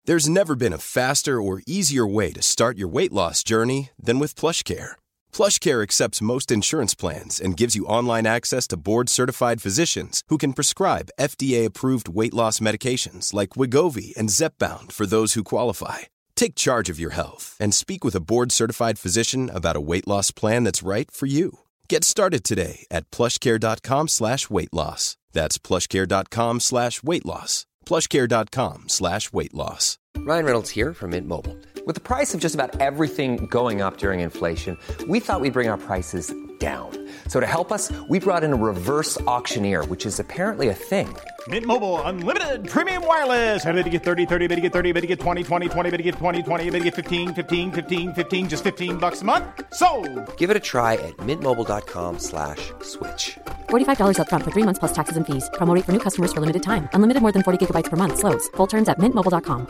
There's never been a faster or easier way to start your weight loss journey than with PlushCare. PlushCare accepts most insurance plans and gives you online access to board-certified physicians who can prescribe FDA-approved weight loss medications like Wegovy and Zepbound for those who qualify. Take charge of your health and speak with a board-certified physician about a weight loss plan that's right for you. Get started today at plushcare.com/weight-loss. That's plushcare.com/weight-loss. plushcare.com/weight-loss. Ryan Reynolds here from Mint Mobile. With the price of just about everything going up during inflation, we thought we'd bring our prices down. So to help us, we brought in a reverse auctioneer, which is apparently a thing. Mint Mobile Unlimited Premium Wireless. How to get 30, 30, bit to get 30, bit to get 20, 20, 20, bit to get 20, 20, bit to get 15, 15, 15, 15, just $15 a month? Sold! Give it a try at mintmobile.com/switch. $45 up front for 3 months plus taxes and fees. Promo rate for new customers for limited time. Unlimited more than 40 gigabytes per month. Slows full terms at mintmobile.com.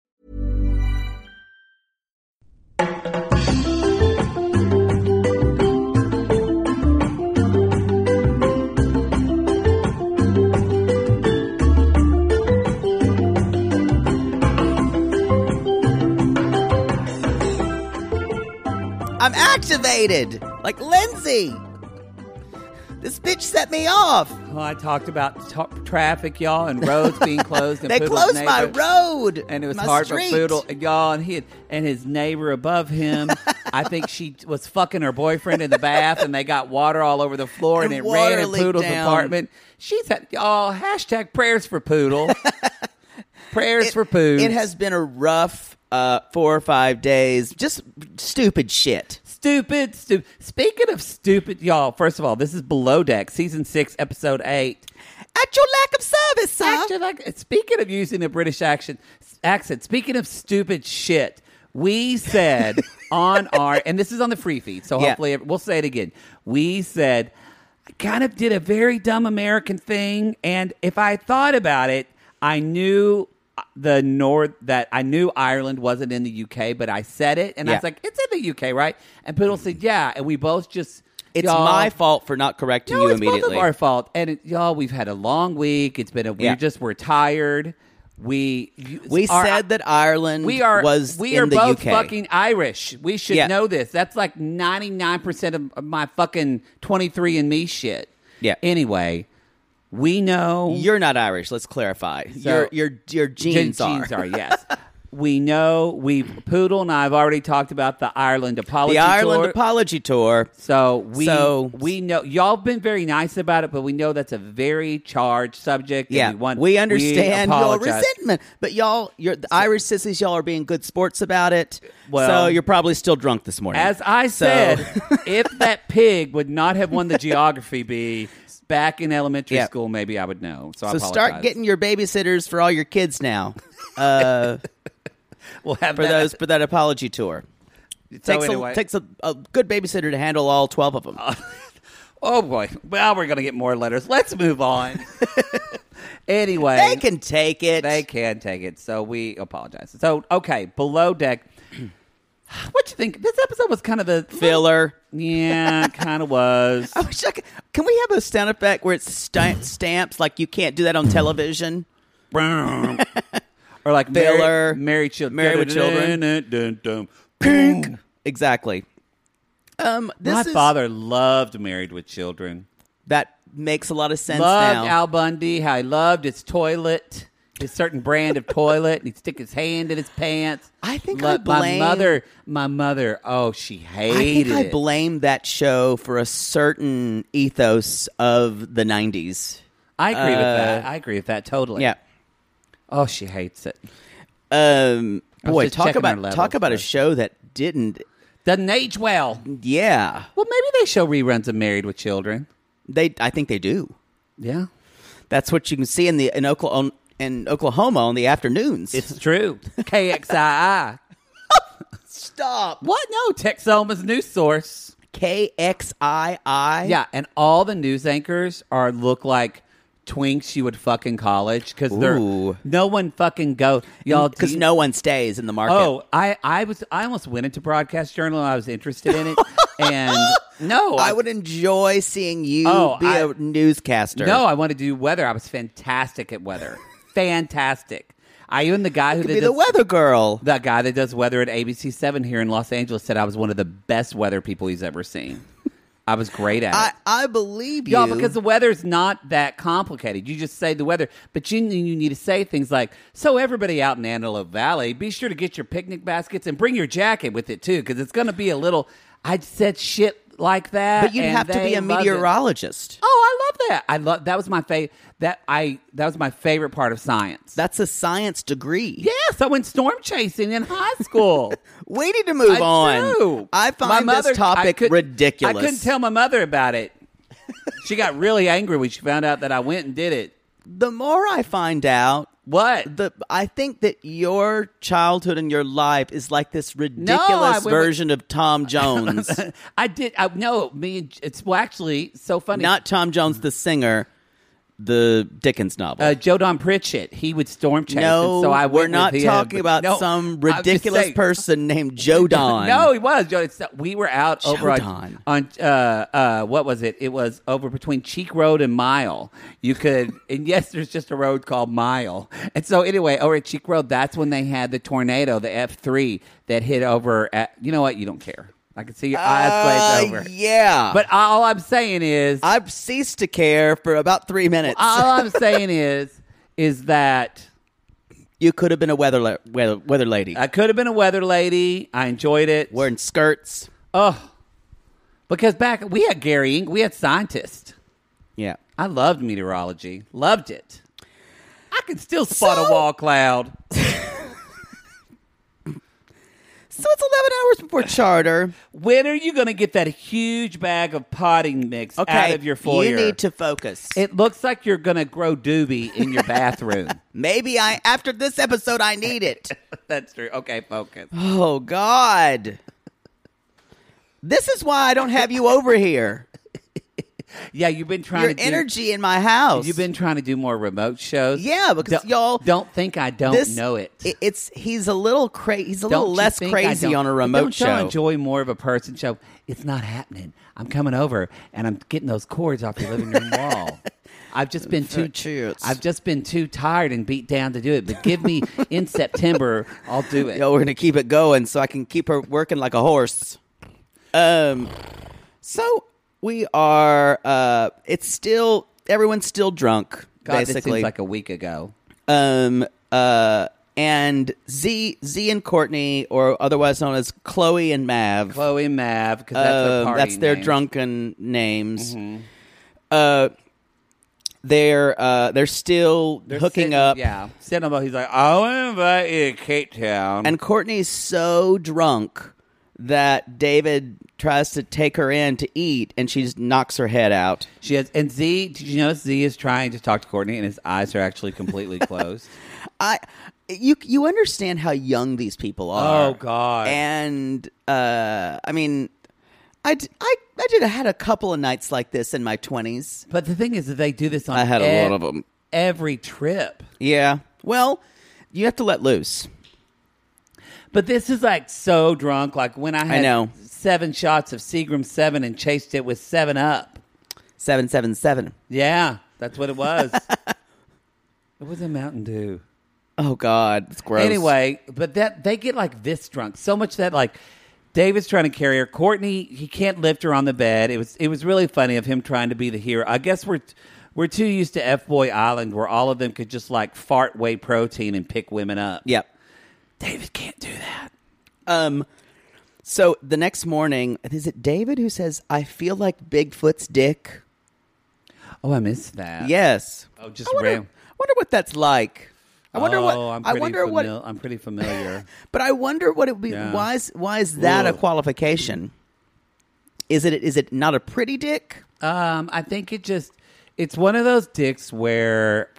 I'm activated, like Lindsay. This bitch set me off. Well, I talked about traffic, y'all, and roads being closed. And they Poodle's closed neighbor, my road, and it was my hard street. for Poodle, y'all, and his neighbor above him. I think she was fucking her boyfriend in the bath, and they got water all over the floor, and it ran in Poodle's apartment. She's had y'all hashtag prayers for Poodle. Prayers for Poodle. It has been a rough 4 or 5 days. Just stupid shit. Stupid. Speaking of stupid, y'all, first of all, this is Below Deck, Season 6, Episode 8. At your lack of service, sir. Speaking of using a British accent, speaking of stupid shit, we said on our, and this is on the free feed, so hopefully we'll say it again. We said, I kind of did a very dumb American thing, and if I thought about it, I knew I knew Ireland wasn't in the UK, but I said it, and I was like, it's in the UK, right? And Poodle said, yeah, and we both just... It's my fault for not correcting you immediately. It's both of our fault. And y'all, we've had a long week. It's been we're tired. We said that Ireland was in the UK. We are both fucking Irish. We should know this. That's like 99% of my fucking 23andMe shit. Yeah. Anyway... We know you're not Irish. Let's clarify. So, your genes are. Genes are, yes. We know Poodle and I have already talked about the Ireland apology tour. The Ireland apology tour. So we know y'all have been very nice about it, but we know that's a very charged subject. Yeah, we understand your resentment, but the Irish sissies, y'all are being good sports about it. Well, so you're probably still drunk this morning. As I said, if that pig would not have won the geography bee. Back in elementary school, maybe I would know. So I apologize. Start getting your babysitters for all your kids now. We'll have for that apology tour. Takes a good babysitter to handle all 12 of them. Oh boy! Well, we're going to get more letters. Let's move on. Anyway, they can take it. They can take it. So we apologize. So okay, Below Deck. What you think? This episode was kind of the filler. Yeah, it kind of was. I wish can we have a sound effect where it's stamps like you can't do that on television? Or like filler, married children. Married with children. Pink. Exactly. My father loved Married with Children. That makes a lot of sense loved now. Al Bundy, how he loved his toilet. His certain brand of toilet, and he'd stick his hand in his pants. I think my mother. Oh, she hated it. I blame that show for a certain ethos of the 90s. I agree with that. I agree with that totally. Yeah. Oh, she hates it. Boy, talk about a show that doesn't age well. Yeah. Well, maybe they show reruns of Married with Children. I think they do. Yeah. That's what you can see in Oklahoma on the afternoons. It's true. KXII. Stop. What? No, Texoma's news source. KXII? Yeah, and all the news anchors look like twinks you would fuck in college because no one fucking go y'all because no one stays in the market. Oh, I almost went into broadcast journal. I was interested in it, and I would enjoy seeing you be a newscaster. No, I wanted to do weather. I was fantastic at weather. Fantastic. Even the guy who could be the weather girl. That guy that does weather at ABC7 here in Los Angeles said I was one of the best weather people he's ever seen. I was great at it. I believe you. Y'all, because the weather's not that complicated. You just say the weather. But you need to say things like, so everybody out in Antelope Valley, be sure to get your picnic baskets and bring your jacket with it, too, because it's going to be a little... I said shit like that. But you'd have to be a meteorologist. Oh, I love that. That was my favorite. That was my favorite part of science. That's a science degree. Yes, I went storm chasing in high school. We need to move on. Do. I find this topic ridiculous. I couldn't tell my mother about it. She got really angry when she found out that I went and did it. The more I find out, I think that your childhood and your life is like this ridiculous version of Tom Jones. It's actually so funny. Not Tom Jones, the singer. The Dickens novel. Joe Don Pritchett. He would storm chase. No, so I we're not talking about some ridiculous person named Joe Don. No, he was. We were out over on what was it? It was over between Cheek Road and Mile. You could, and yes, there's just a road called Mile. And so anyway, over at Cheek Road, that's when they had the tornado, the F3 that hit over at. You know what? You don't care. I can see your eyes glaze over. Yeah. But all I'm saying is... I've ceased to care for about 3 minutes. All I'm saying is that... You could have been a weather lady. I could have been a weather lady. I enjoyed it. Wearing skirts. Oh. Because back... We had Gary Ink. We had scientists. Yeah. I loved meteorology. Loved it. I can still spot a wall cloud. So it's 11 hours before charter. When are you going to get that huge bag of potting mix out of your foyer? You need to focus. It looks like you're going to grow doobie in your bathroom. Maybe after this episode, I need it. That's true. Okay, focus. Oh, God. This is why I don't have you over here. Yeah, you've been trying Your energy in my house. You've been trying to do more remote shows. Yeah, because y'all don't think I don't know it. He's a little crazy. He's a little less crazy on a remote show. Don't enjoy more of a person show? It's not happening. I'm coming over and I'm getting those cords off your living room wall. I've just been too tired and beat down to do it. But give me in September, I'll do it. We're gonna keep it going so I can keep her working like a horse. So. We are, everyone's still drunk, God, basically. This seems like a week ago. And Z and Courtney, or otherwise known as Chloe and Mav. Chloe and Mav, because that's their party That's their names. drunken names. Mm-hmm. They're still hooking up. Yeah. Sitting up, he's like, I want to invite you to Cape Town. And Courtney's so drunk that David tries to take her in to eat, and she just knocks her head out. She has, and Z, did you notice Z is trying to talk to Courtney, and his eyes are actually completely closed? You understand how young these people are. Oh God! And I mean, I had a couple of nights like this in my 20s. But the thing is that they do this on. I had a lot of them every trip. Yeah. Well, you have to let loose. But this is like so drunk. Like when I had 7 shots of Seagram 7 and chased it with 7-Up. 777. Yeah, that's what it was. It was a Mountain Dew. Oh God, it's gross. Anyway, but that they get like this drunk so much that like David's trying to carry her. Courtney, he can't lift her on the bed. It was really funny of him trying to be the hero. I guess we're too used to F-Boy Island where all of them could just like fart whey protein and pick women up. Yep. David can't do that. So the next morning, is it David who says, "I feel like Bigfoot's dick"? Oh, I missed that. Yes. Oh, just I wonder what that's like. I wonder what. I'm pretty familiar. But I wonder what it would be. Yeah. Why is that a qualification? Is it not a pretty dick? I think it's one of those dicks where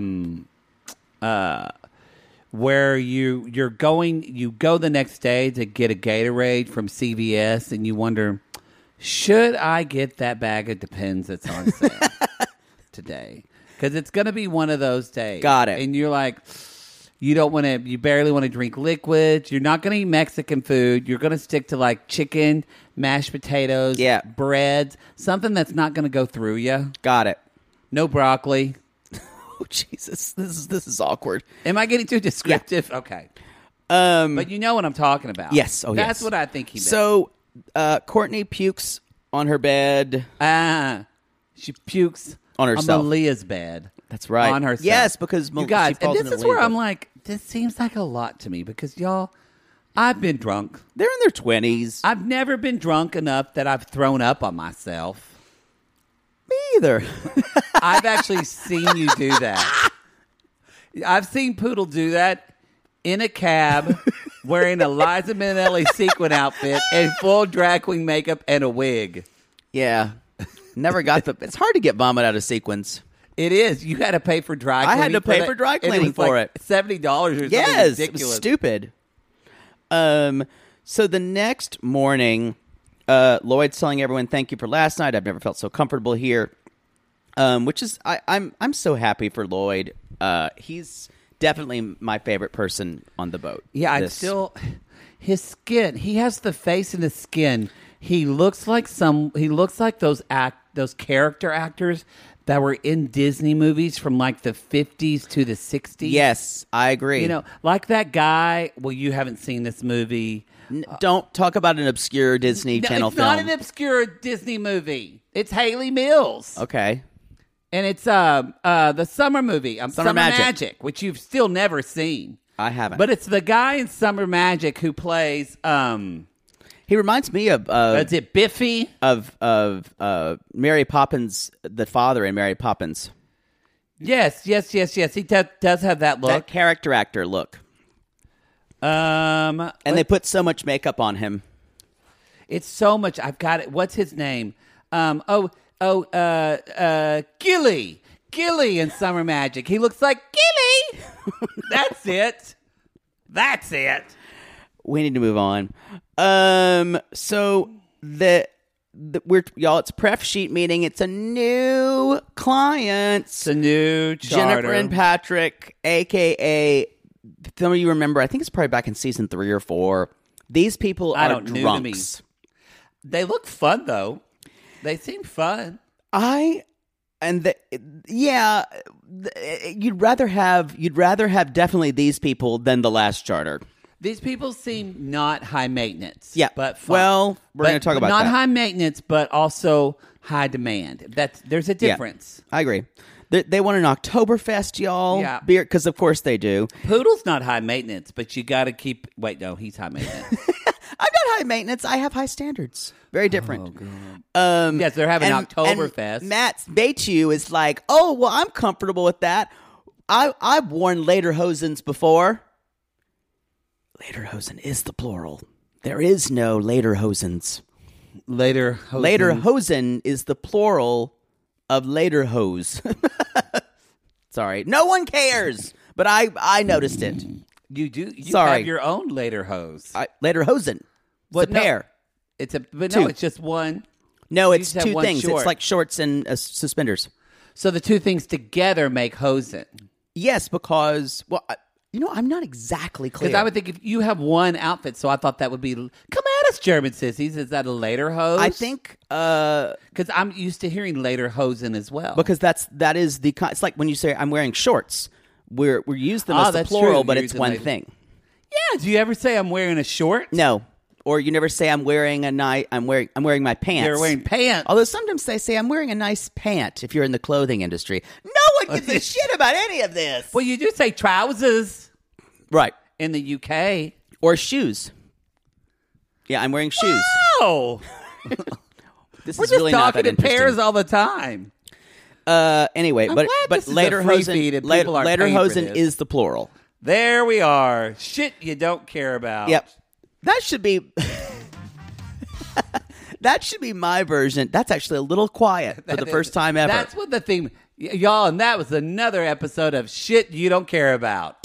you go the next day to get a Gatorade from CVS and you wonder, should I get that bag of Depends that's on sale today? Because it's going to be one of those days. Got it. And you're like, you barely want to drink liquids. You're not going to eat Mexican food. You're going to stick to like chicken, mashed potatoes, breads, something that's not going to go through you. Got it. No broccoli. Jesus, this is awkward. Am I getting too descriptive? Yeah. Okay. But you know what I'm talking about. Yes. Oh, That's what I think he meant. So, Courtney pukes on her bed. She pukes on herself. On Malia's bed. That's right. On herself. Yes, because you guys, she falls and this is Malia where I'm bed. like, this seems like a lot to me because y'all, I've been drunk. They're in their 20s. I've never been drunk enough that I've thrown up on myself. Me either. I've actually seen you do that. I've seen Poodle do that in a cab wearing a Liza Minnelli sequin outfit and full drag queen makeup and a wig. Yeah. Never got it's hard to get vomit out of sequins. It is. You had to pay for dry cleaning. I had to pay for dry cleaning for it. $70 or something yes, ridiculous. It was stupid. So the next morning, Lloyd's telling everyone, "Thank you for last night. I've never felt so comfortable here." Which is I'm so happy for Lloyd. He's definitely my favorite person on the boat. Yeah, I still his skin. He has the face and the skin. He looks like those character actors that were in Disney movies from like the 50s to the 60s. Yes, I agree. You know, like that guy. Well, you haven't seen this movie. Don't talk about an obscure Disney Channel it's film. It's not an obscure Disney movie. It's Haley Mills. Okay. And it's the summer movie, Summer Magic, which you've still never seen. I haven't. But it's the guy in Summer Magic who plays... he reminds me of... is it Biffy? Of Mary Poppins, the father in Mary Poppins. Yes. He does have that look. That character actor look. And they put so much makeup on him. It's so much. I've got it. What's his name? Gilly. Gilly in Summer Magic. He looks like Gilly. That's it. We need to move on. So y'all, it's pref sheet meeting. It's a new client. It's a new charter. Jennifer and Patrick, a.k.a. Some of you remember, I think it's probably back in season 3 or 4. These people are drunks. They look fun, though. They seem fun. You'd rather have definitely these people than the last charter. These people seem not high maintenance. Yeah, but fun. Well, we're going to talk about not that. High maintenance, but also high demand. There's a difference. Yeah, I agree. They want an Oktoberfest, y'all. Yeah, beer, because of course they do. Poodle's not high maintenance, but you got to keep. Wait, no, he's high maintenance. I'm not high maintenance. I have high standards. Very different. Oh, God. Yes, they're having Oktoberfest. And Matt Baychew is like, oh, well, I'm comfortable with that. I've worn lederhosens before. Lederhosen is the plural. There is no lederhosens. Lederhosen is the plural of lederhose. Sorry. No one cares, but I noticed it. You do? You Sorry. have your own lederhose. Lederhosen. It's a pair. It's just one. No, it's two things. Short. It's like shorts and suspenders. So the two things together make hosen. Yes, because, well, I'm not exactly clear. Because I would think if you have one outfit, so I thought that would be, come at us, German sissies. Is that a lederhose? I think, because I'm used to hearing lederhosen as well. Because that is it's like when you say I'm wearing shorts. We're used them as the plural, but it's one thing. Yeah. Do you ever say I'm wearing a short? No. Or you never say I'm wearing I'm wearing my pants. You're wearing pants. Although sometimes they say I'm wearing a nice pant if you're in the clothing industry. No one gives a shit about any of this. Well, you do say trousers. Right. In the UK. Or shoes. Yeah, I'm wearing shoes. Oh. This We're is just really not talking that in pairs all the time. Anyway, but lederhosen is the plural. There we are. Shit you don't care about. Yep. That should be my version. That's actually a little quiet for the first time ever. That's what the theme, y'all, and that was another episode of Shit You Don't Care About.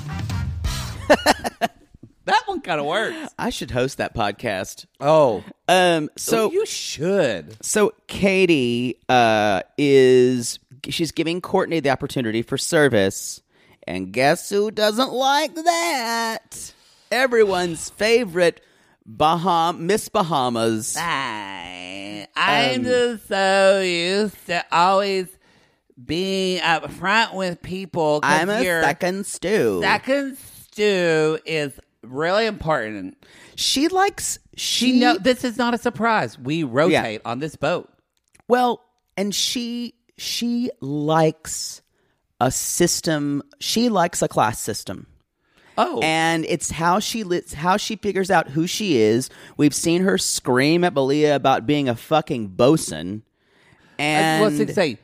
That one kind of works. I should host that podcast. Oh. So you should. So Katie she's giving Courtney the opportunity for service, and guess who doesn't like that? Everyone's favorite Miss Bahamas. I'm just so used to always being up front with people. I'm a second stew. Second stew is really important. She likes... This is not a surprise. We rotate on this boat. Well, and she likes a system. She likes a class system. Oh, and it's how she figures out who she is. We've seen her scream at Malia about being a fucking bosun. And what's it say?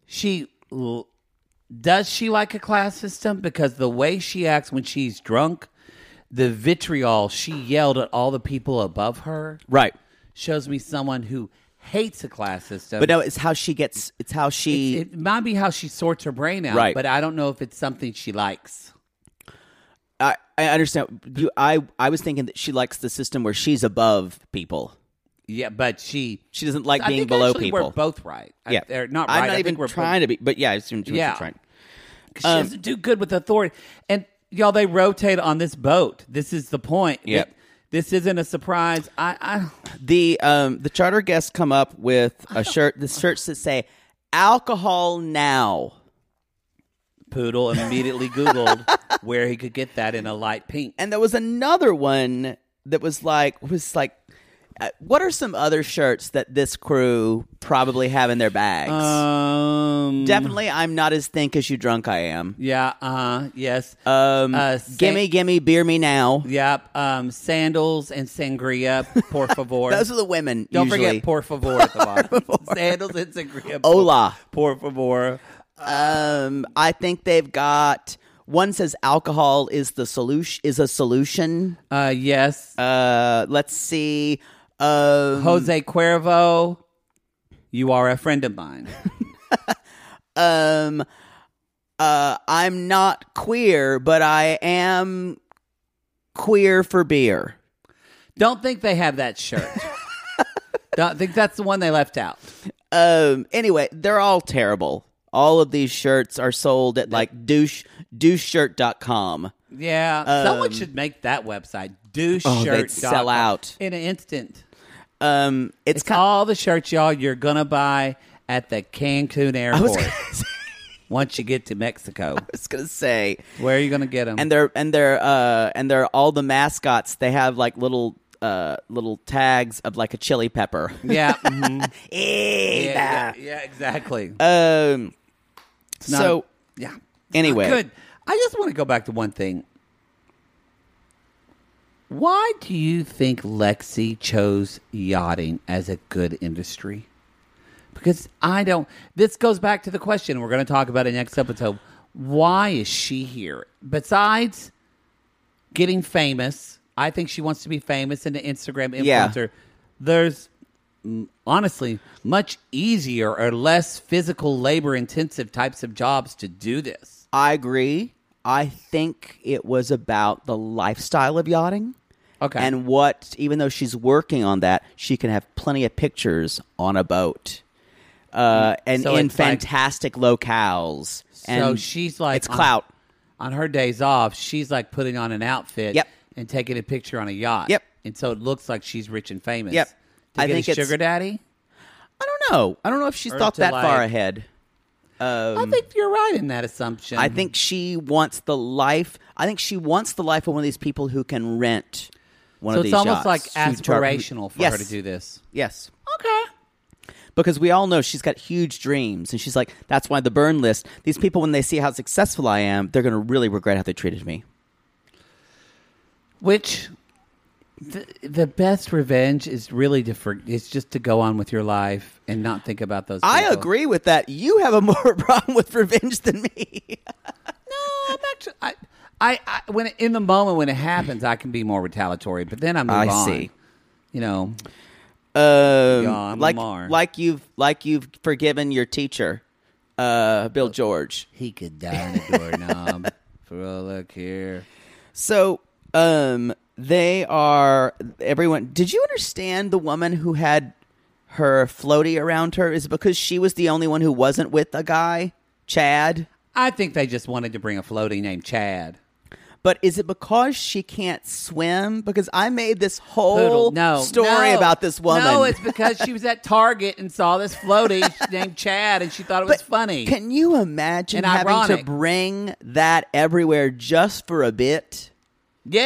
Does she like a class system? Because the way she acts when she's drunk, the vitriol she yelled at all the people above her, right, shows me someone who hates a class system. But no, it's how she gets. It's how she. It might be how she sorts her brain out. Right. But I don't know if it's something she likes. I understand. I was thinking that she likes the system where she's above people. Yeah, but she doesn't like being think below actually people. We're both right. Yeah, they're not right. I'm not even trying to be, but yeah, I assume she was trying. She doesn't do good with authority. And y'all, they rotate on this boat. This is the point. Yep. This isn't a surprise. The charter guests come up with a shirt. The shirts that say "Alcohol Now." Poodle immediately Googled where he could get that in a light pink. And there was another one that was like, what are some other shirts that this crew probably have in their bags? Definitely, I'm not as think as you drunk I am. Yeah, yes. Gimme, beer me now. Yep. Sandals and sangria, por favor. Those are the women, Don't usually. forget por favor at the bottom. Sandals and sangria. Hola. Por favor. I think they've got... One says alcohol is a solution. Yes. Let's see. Jose Cuervo, you are a friend of mine. I'm not queer, but I am queer for beer. Don't think they have that shirt. Don't think that's the one they left out. Anyway, they're all terrible. All of these shirts are sold at like doucheshirt.com. Yeah, someone should make that website. Doucheshirt.com. They'd sell out in an instant. It's all the shirts, y'all, you're gonna buy at the Cancun airport. Once you get to Mexico, I was gonna say, where are you gonna get them? And they're all the mascots. They have like little tags of like a chili pepper. Yeah. Mm-hmm. Yeah, exactly. Anyway, good. I just want to go back to one thing. Why do you think Lexi chose yachting as a good industry? Because I don't. This goes back to the question we're going to talk about in next episode. Why is she here? Besides getting famous, I think she wants to be famous and an Instagram influencer. Yeah. There's honestly much easier or less physical labor intensive types of jobs to do this. I agree. I think it was about the lifestyle of yachting. Okay. And even though she's working on that, she can have plenty of pictures on a boat. And so in fantastic locales. So she's like... It's clout. On her days off, she's like putting on an outfit and taking a picture on a yacht. Yep. And so it looks like she's rich and famous. Yep. I think it's sugar daddy? I don't know. I don't know if she's thought that far ahead. I think you're right in that assumption. I think she wants the life. I think she wants the life of one of these people who can rent one of these yachts. So it's almost like aspirational for her to do this. Yes. Okay. Because we all know she's got huge dreams. And she's like, that's why the burn list. These people, when they see how successful I am, they're going to really regret how they treated me. Which... The best revenge is really it's just to go on with your life and not think about those people. I agree with that. You have a more problem with revenge than me. No, I'm actually... I when in the moment when it happens, I can be more retaliatory, but then I move on. I see. You know, I'm like you've forgiven your teacher, Bill George. He could die on a doorknob for all I care. So, everyone. Did you understand the woman who had her floaty around her? Is it because she was the only one who wasn't with a guy, Chad? I think they just wanted to bring a floaty named Chad. But is it because she can't swim? Because I made this whole story about this woman. No, it's because she was at Target and saw this floaty named Chad, and she thought it was funny. Can you imagine and having ironic. to bring that everywhere just for a bit? Yeah.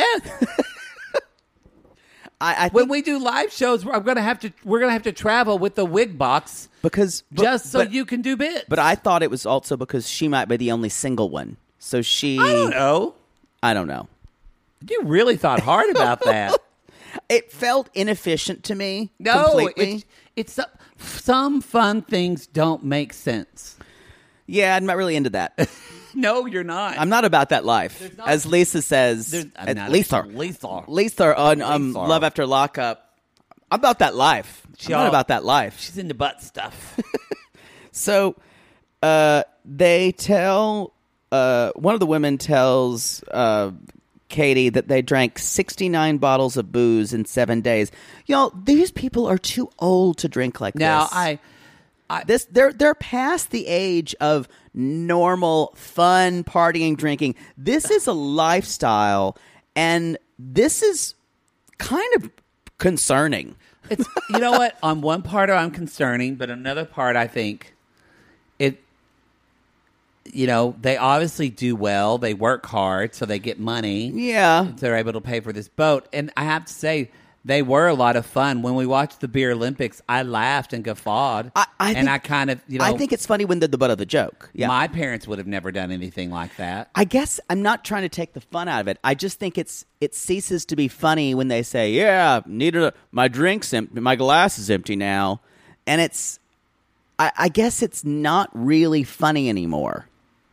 I think When we do live shows, we're gonna have to travel with the wig box just so you can do bits. But I thought it was also because she might be the only single one. So she. I don't know. know. You really thought hard about that. It felt inefficient to me. No, completely. it's some fun things don't make sense. Yeah, I'm not really into that. No, you're not. I'm not about that life. As Lisa says. Lisa on Love After Lockup. I'm about that life. I'm not about that life. She's into butt stuff. So they tell... one of the women tells Katie that they drank 69 bottles of booze in 7 days. Y'all, these people are too old to drink like this. They're past the age of normal, fun, partying, drinking. This is a lifestyle, and this is kind of concerning. It's, you know what? On one part, I'm concerning, but another part, I think it. You know, they obviously do well. They work hard, so they get money. Yeah, they're able to pay for this boat, and I have to say, they were a lot of fun. When we watched the Beer Olympics, I laughed and guffawed. I think it's funny when they're the butt of the joke. Yeah. My parents would have never done anything like that. I guess I'm not trying to take the fun out of it. I just think it ceases to be funny when they say, "Yeah, my drink's empty, my glass is empty now," and it's. I guess it's not really funny anymore.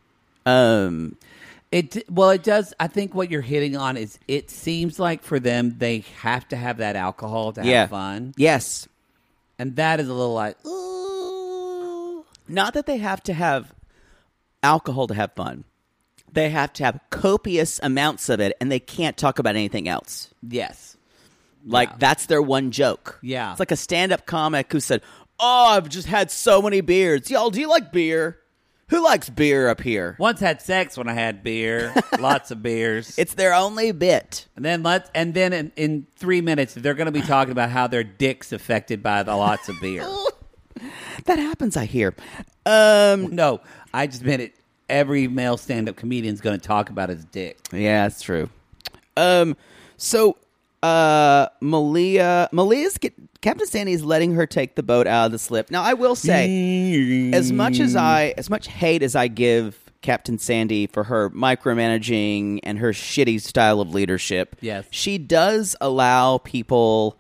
It does. I think what you're hitting on is it seems like for them they have to have that alcohol to have fun. Yes, and that is a little like, ooh. Not that they have to have alcohol to have fun. They have to have copious amounts of it, and they can't talk about anything else. Yes, that's their one joke. Yeah, it's like a stand-up comic who said, "Oh, I've just had so many beers. Y'all, do you like beer? Who likes beer up here?" Once had sex when I had beer. Lots of beers. It's their only bit. And then in 3 minutes they're going to be talking about how their dick's affected by the lots of beer. That happens, I hear. No, I just meant it. Every male stand-up comedian's going to talk about his dick. Yeah, that's true. So Malia's Captain Sandy's letting her take the boat out of the slip. Now, I will say, as much hate as I give Captain Sandy for her micromanaging and her shitty style of leadership, yes, she does allow people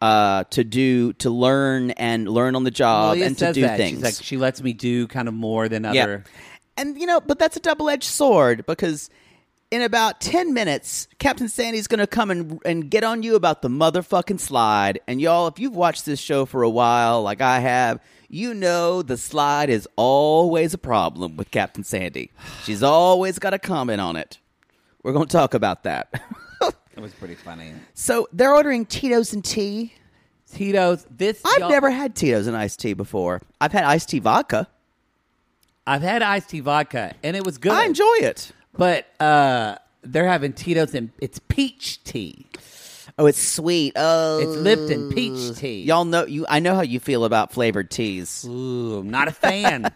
to learn on the job Malia and to do things. She's like, she lets me do kind of more than other. And but that's a double-edged sword because in about 10 minutes, Captain Sandy's going to come and get on you about the motherfucking slide. And y'all, if you've watched this show for a while, like I have, you know the slide is always a problem with Captain Sandy. She's always got a comment on it. We're going to talk about that. It was pretty funny. So they're ordering Tito's and tea. Tito's. I've never had Tito's and iced tea before. I've had iced tea vodka. I've had iced tea vodka, and it was good. I enjoy it. But they're having Tito's, and it's peach tea. Oh, it's sweet. Oh, it's Lipton peach tea. Y'all know I know how you feel about flavored teas. Ooh, I'm not a fan.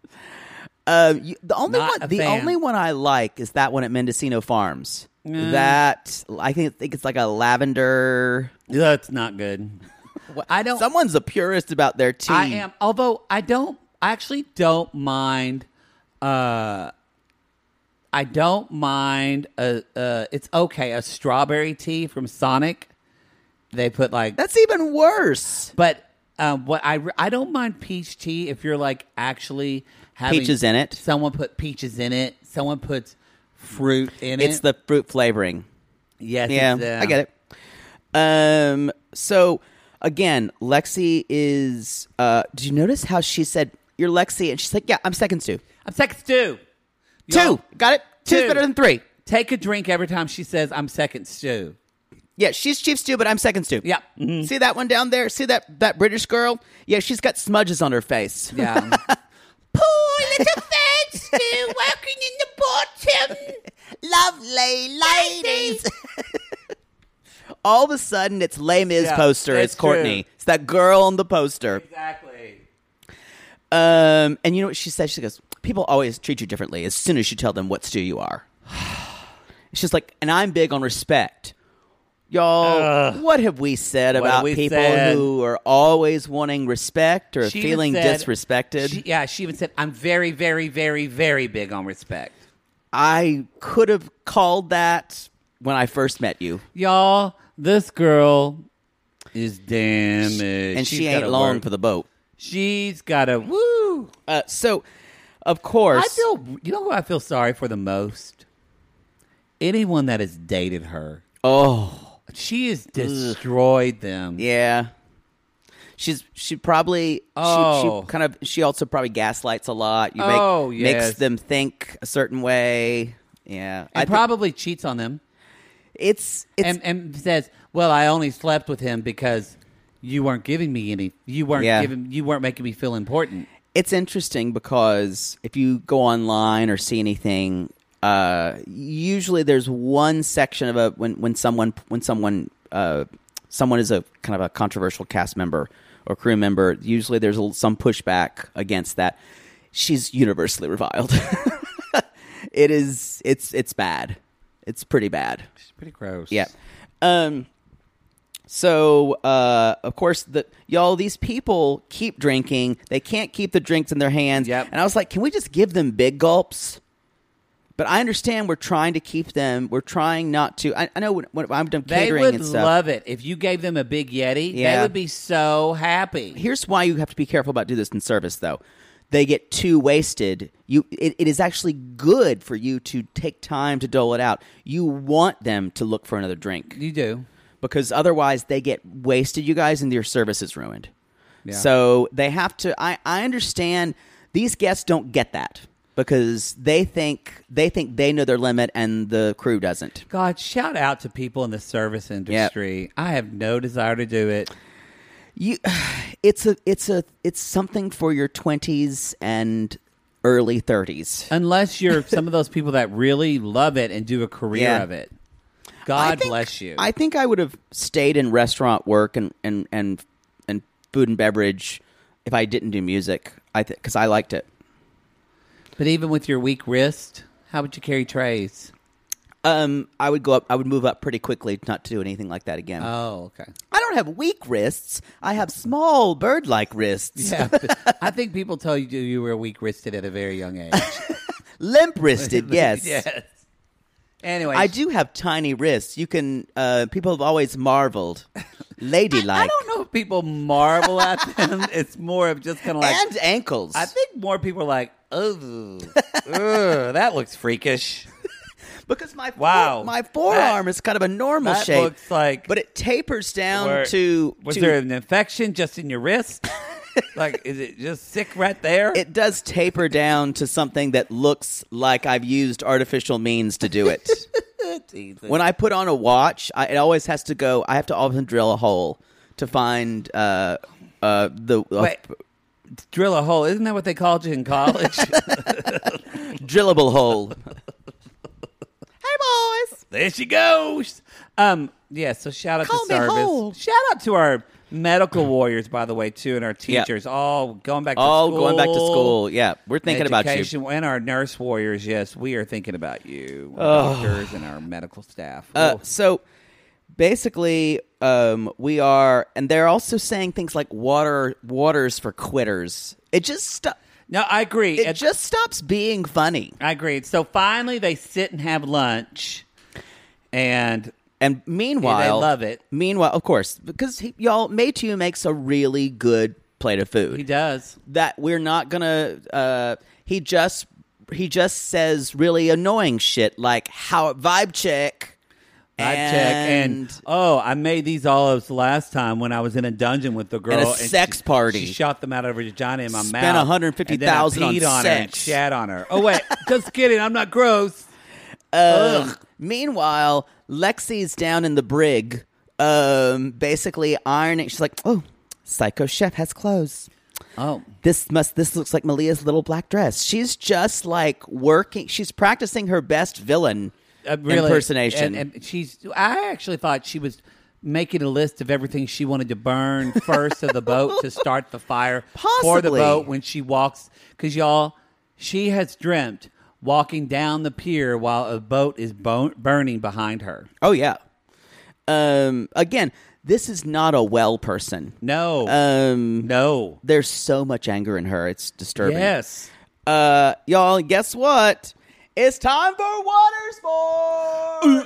The only one I like is that one at Mendocino Farms. That I think it's like a lavender. That's not good. I don't. Someone's a purist about their tea. I am, although I actually don't mind. I don't mind. It's okay. A strawberry tea from Sonic. They put like that's even worse. But what I don't mind peach tea if you're like actually having peaches in it. Someone put peaches in it. Someone puts fruit in it. It's the fruit flavoring. Yes. Yeah, I get it. So again, Lexi is. Did you notice how she said you're Lexi, and she's like, "Yeah, I'm second stew. I'm second stew. Two, got it. Two's better than three. Take a drink every time she says I'm second stew. Yeah, she's chief stew, but I'm second stew. Yeah. Mm-hmm. See that one down there? See that British girl? Yeah, she's got smudges on her face. Yeah. Poor little face. still working in the bottom. Lovely ladies. All of a sudden, it's Les Mis poster. It's Courtney. True. It's that girl on the poster. Exactly. And you know what she says? She goes, people always treat you differently as soon as you tell them what stew you are. It's just like, and I'm big on respect. Y'all, what have we said about people who are always wanting respect or feeling disrespected? She even said, I'm very, very, very, very big on respect. I could have called that when I first met you. Y'all, this girl is damaged. And she ain't long for the boat. She's got a woo. So, of course. You know who I feel sorry for the most? Anyone that has dated her. Oh. She has destroyed them. Yeah. She probably she also probably gaslights a lot. Makes them think a certain way. Yeah. And probably cheats on them. It's and says, "Well, I only slept with him because you weren't giving me any. You weren't making me feel important." It's interesting because if you go online or see anything, usually there's one section of when someone is a kind of a controversial cast member or crew member. Usually there's some pushback against that. She's universally reviled. It's bad. It's pretty bad. It's pretty gross. Yeah. So, of course, these people keep drinking. They can't keep the drinks in their hands. Yep. And I was like, can we just give them big gulps? But I understand we're trying to keep them. We're trying not to. I know when I'm done catering and stuff. They would love it. If you gave them a big Yeti, they would be so happy. Here's why you have to be careful about doing this in service, though. They get too wasted. It is actually good for you to take time to dole it out. You want them to look for another drink. You do. Because otherwise they get wasted, you guys, and your service is ruined. Yeah. So they have to. I understand these guests don't get that. Because they think they know their limit and the crew doesn't. God, shout out to people in the service industry. Yep. I have no desire to do it. It's something for your 20s and early 30s. Unless you're some of those people that really love it and do a career of it. God bless you. I think I would have stayed in restaurant work and food and beverage if I didn't do music. Because I liked it. But even with your weak wrist, how would you carry trays? I would go up. I would move up pretty quickly not to do anything like that again. Oh, okay. I don't have weak wrists. I have small bird-like wrists. Yeah, I think people tell you were weak-wristed at a very young age. Limp-wristed, yes. Yes. Anyway, I do have tiny wrists. You can. People have always marveled. Ladylike. I don't know if people marvel at them. It's more of just kind of like and ankles. I think more people are like, oh, that looks freakish. Because my forearm is kind of a normal shape. That looks like, but it tapers down to. Was there an infection just in your wrist? Like, is it just sick right there? It does taper down to something that looks like I've used artificial means to do it. When I put on a watch, it always has to go. I have to often drill a hole to find Wait, drill a hole. Isn't that what they called you in college? Drillable hole. Hey, boys. There she goes. Yeah, so shout out to service. Hole. Shout out to our medical warriors, by the way, too, and our teachers. All going back to school. All going back to school. Yeah, we're thinking about you. And our nurse warriors, yes, we are thinking about you. Our doctors and our medical staff. So basically, we are, and they're also saying things like waters for quitters. It just No, I agree. It just stops being funny. I agree. So finally, they sit and have lunch, and meanwhile, they love it. Meanwhile, of course, because Maytu makes a really good plate of food. He does. That we're not gonna. He just says really annoying shit like how vibe check. And I made these olives last time when I was in a dungeon with the girl. At a sex party. She shot them out of her vagina in my mouth. Spent $150,000 on sex. her and shat on her. Oh, wait. Just kidding. I'm not gross. Meanwhile, Lexi's down in the brig, basically ironing. She's like, oh, Psycho Chef has clothes. Oh. This looks like Malia's little black dress. She's just like working. She's practicing her best villain impersonation. And I actually thought she was making a list of everything she wanted to burn first of the boat to start the fire for the boat when she walks. Because, y'all, she has dreamt walking down the pier while a boat is burning behind her. Oh, yeah. Again, this is not a well person. No. No. There's so much anger in her. It's disturbing. Yes. Y'all, guess what? It's time for water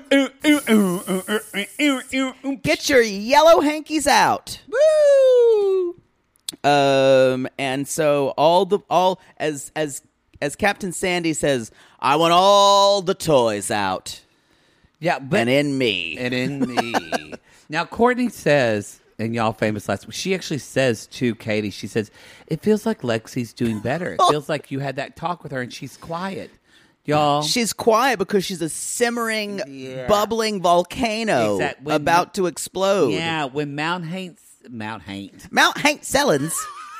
sports. Get your yellow hankies out. Woo! And so as Captain Sandy says, I want all the toys out. Yeah, and in me. Now, Courtney says, and y'all famous last week, she actually says to Katie, she says, it feels like Lexi's doing better. It feels like you had that talk with her and she's quiet. Y'all. She's quiet because she's a simmering, bubbling volcano about to explode. Yeah, when Mount Haint Sellins.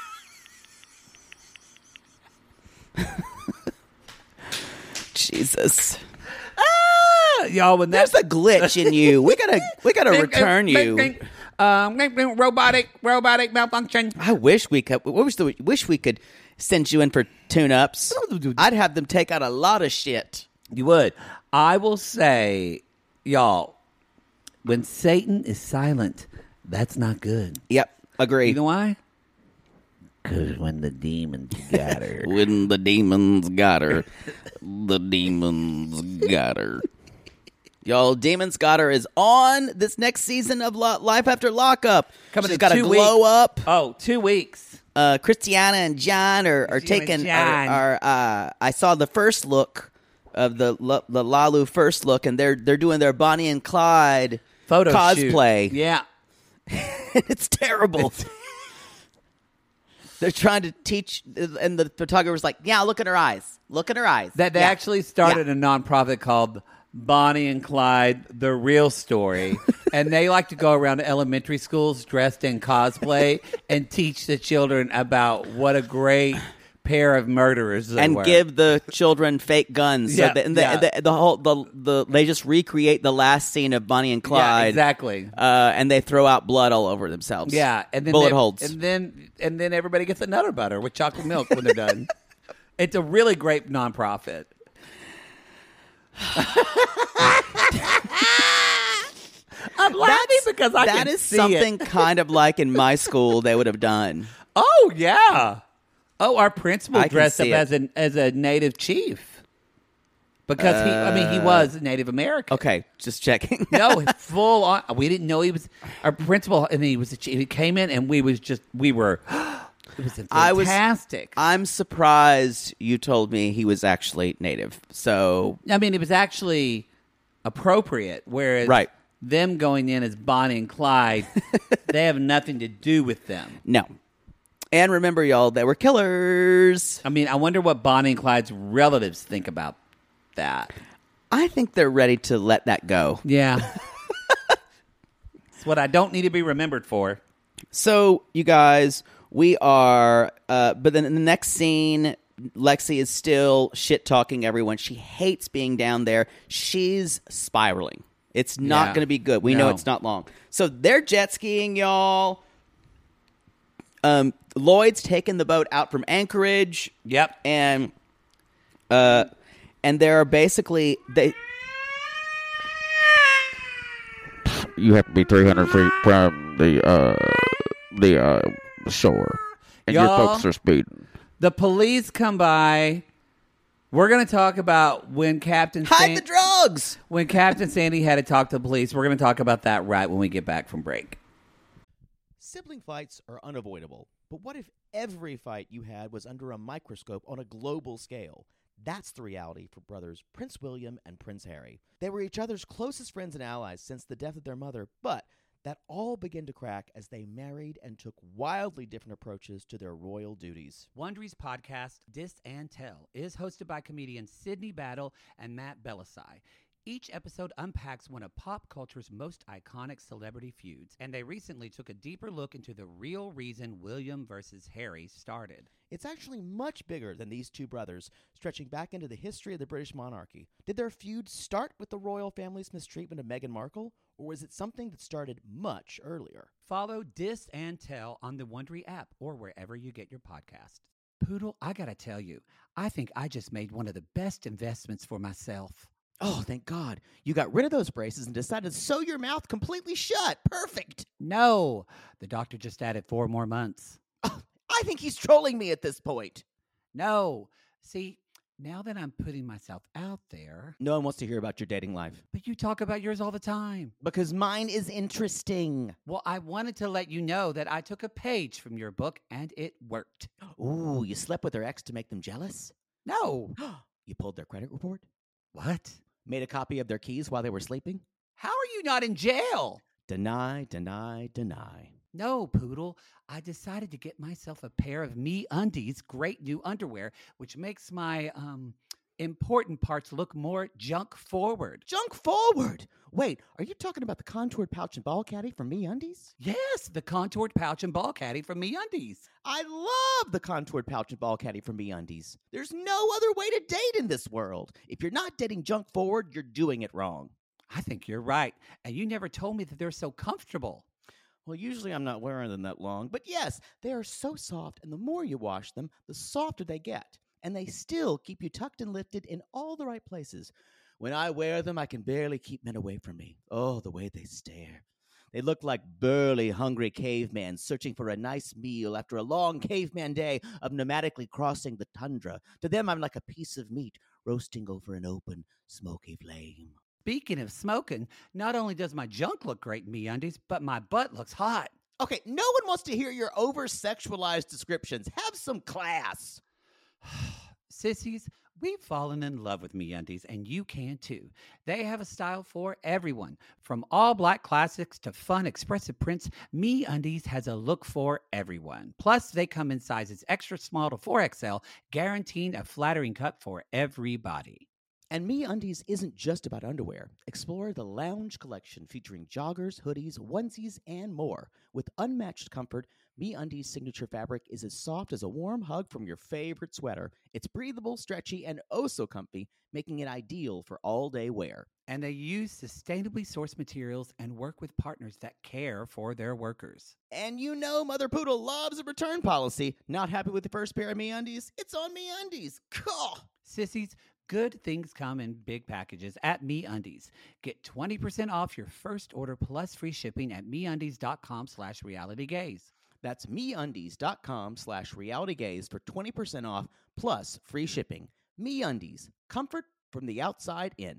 Jesus. Y'all, when there's a glitch in you. We gotta return you. Robotic malfunction. I wish we could. Wish we could send you in for tune-ups. I'd have them take out a lot of shit. You would. I will say, y'all, when Satan is silent, that's not good. Yep, agree. You know why? Because when the demons got her. When the demons got her. The demons got her. Y'all, Demons Got Her is on this next season of Life After Lockup. She's got to glow up. Oh, 2 weeks. Christiana and John are taking. I saw the first look of the Lalu first look, and they're doing their Bonnie and Clyde photo cosplay. Shoot. Yeah, it's terrible. They're trying to teach, and the photographer's like, "Yeah, look at her eyes. Look at her eyes." That they actually started a nonprofit called Bonnie and Clyde, The Real Story. And they like to go around to elementary schools dressed in cosplay and teach the children about what a great pair of murderers they were. And give the children fake guns. Yeah, They just recreate the last scene of Bonnie and Clyde. Yeah, exactly. And they throw out blood all over themselves. Yeah. And then bullet holes. And then everybody gets a Nutter Butter with chocolate milk when they're done. It's a really great nonprofit. I'm laughing because I can see it. That is something kind of like in my school they would have done. Oh, yeah. Oh, our principal dressed up as a Native chief. Because he was Native American. Okay, just checking. No, full on. We didn't know he was our principal, and he was a chief. He came in, and we were. It was fantastic. I'm surprised you told me he was actually Native. So I mean, it was actually appropriate. Whereas them going in as Bonnie and Clyde, they have nothing to do with them. No. And remember, y'all, they were killers. I mean, I wonder what Bonnie and Clyde's relatives think about that. I think they're ready to let that go. Yeah. It's what I don't need to be remembered for. So, you guys, we are, but then in the next scene, Lexi is still shit-talking everyone. She hates being down there. She's spiraling. It's not going to be good. We know it's not long. So, they're jet skiing, y'all. Lloyd's taking the boat out from Anchorage. Yep. And there are basically you have to be 300 feet from the shore, and your folks are speeding. The police come by. We're going to talk about when hide the drugs. When Captain Sandy had to talk to the police. We're going to talk about that right when we get back from break. Sibling fights are unavoidable, but what if every fight you had was under a microscope on a global scale? That's the reality for brothers Prince William and Prince Harry. They were each other's closest friends and allies since the death of their mother, but that all began to crack as they married and took wildly different approaches to their royal duties. Wondery's podcast, Dis and Tell, is hosted by comedians Sydney Battle and Matt Belisai. Each episode unpacks one of pop culture's most iconic celebrity feuds, and they recently took a deeper look into the real reason William versus Harry started. It's actually much bigger than these two brothers, stretching back into the history of the British monarchy. Did their feud start with the royal family's mistreatment of Meghan Markle, or was it something that started much earlier? Follow Dis and Tell on the Wondery app or wherever you get your podcasts. Poodle, I gotta tell you, I think I just made one of the best investments for myself. Oh, thank God. You got rid of those braces and decided to sew your mouth completely shut. Perfect. No, the doctor just added 4 more months. Oh, I think he's trolling me at this point. No. See, now that I'm putting myself out there... No one wants to hear about your dating life. But you talk about yours all the time. Because mine is interesting. Well, I wanted to let you know that I took a page from your book and it worked. Ooh, you slept with their ex to make them jealous? No. You pulled their credit report? What? Made a copy of their keys while they were sleeping? How are you not in jail? Deny, deny, deny. No, Poodle. I decided to get myself a pair of MeUndies great new underwear, which makes my, important parts look more junk forward. Junk forward? Wait, are you talking about the contoured pouch and ball caddy from MeUndies? Yes, the contoured pouch and ball caddy from MeUndies. I love the contoured pouch and ball caddy from MeUndies. There's no other way to date in this world. If you're not dating junk forward, you're doing it wrong. I think you're right. And you never told me that they're so comfortable. Well, usually I'm not wearing them that long, but yes, they are so soft, and the more you wash them, the softer they get. And they still keep you tucked and lifted in all the right places. When I wear them, I can barely keep men away from me. Oh, the way they stare. They look like burly, hungry cavemen searching for a nice meal after a long caveman day of nomadically crossing the tundra. To them, I'm like a piece of meat roasting over an open, smoky flame. Speaking of smoking, not only does my junk look great in MeUndies, but my butt looks hot. Okay, no one wants to hear your over-sexualized descriptions. Have some class. Sissies, we've fallen in love with MeUndies, and you can too. They have a style for everyone. From all black classics to fun, expressive prints, MeUndies has a look for everyone. Plus, they come in sizes extra small to 4XL, guaranteeing a flattering cut for everybody. And MeUndies isn't just about underwear. Explore the Lounge collection featuring joggers, hoodies, onesies, and more. With unmatched comfort, MeUndies' signature fabric is as soft as a warm hug from your favorite sweater. It's breathable, stretchy, and oh so comfy, making it ideal for all-day wear. And they use sustainably sourced materials and work with partners that care for their workers. And you know Mother Poodle loves a return policy. Not happy with the first pair of MeUndies? It's on MeUndies. Cool. Sissies, good things come in big packages at MeUndies. Get 20% off your first order plus free shipping at MeUndies.com/realitygaze. That's MeUndies.com/realitygaze for 20% off plus free shipping. MeUndies, comfort from the outside in.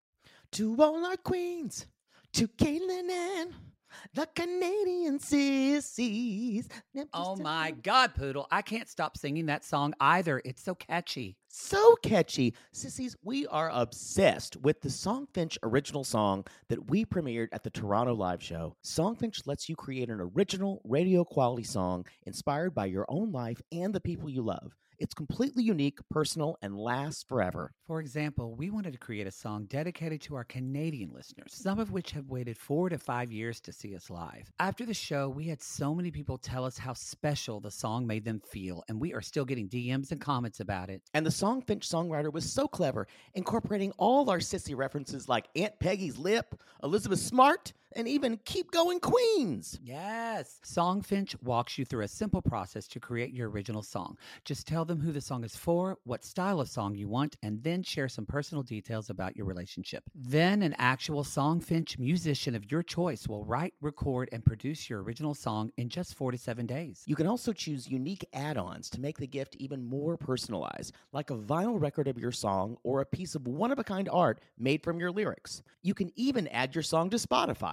To all our queens, to Caitlin and the Canadian sissies. Oh my God, Poodle. I can't stop singing that song either. It's so catchy. So catchy. Sissies, we are obsessed with the Songfinch original song that we premiered at the Toronto Live Show. Songfinch lets you create an original radio quality song inspired by your own life and the people you love. It's completely unique, personal, and lasts forever. For example, we wanted to create a song dedicated to our Canadian listeners, some of which have waited 4 to 5 years to see us live. After the show, we had so many people tell us how special the song made them feel, and we are still getting DMs and comments about it. And the Songfinch songwriter was so clever, incorporating all our sissy references like Aunt Peggy's Lip, Elizabeth Smart, and even Keep Going Queens. Yes. Songfinch walks you through a simple process to create your original song. Just tell them who the song is for, what style of song you want, and then share some personal details about your relationship. Then an actual Songfinch musician of your choice will write, record, and produce your original song in just 4 to 7 days. You can also choose unique add-ons to make the gift even more personalized, like a vinyl record of your song or a piece of one-of-a-kind art made from your lyrics. You can even add your song to Spotify.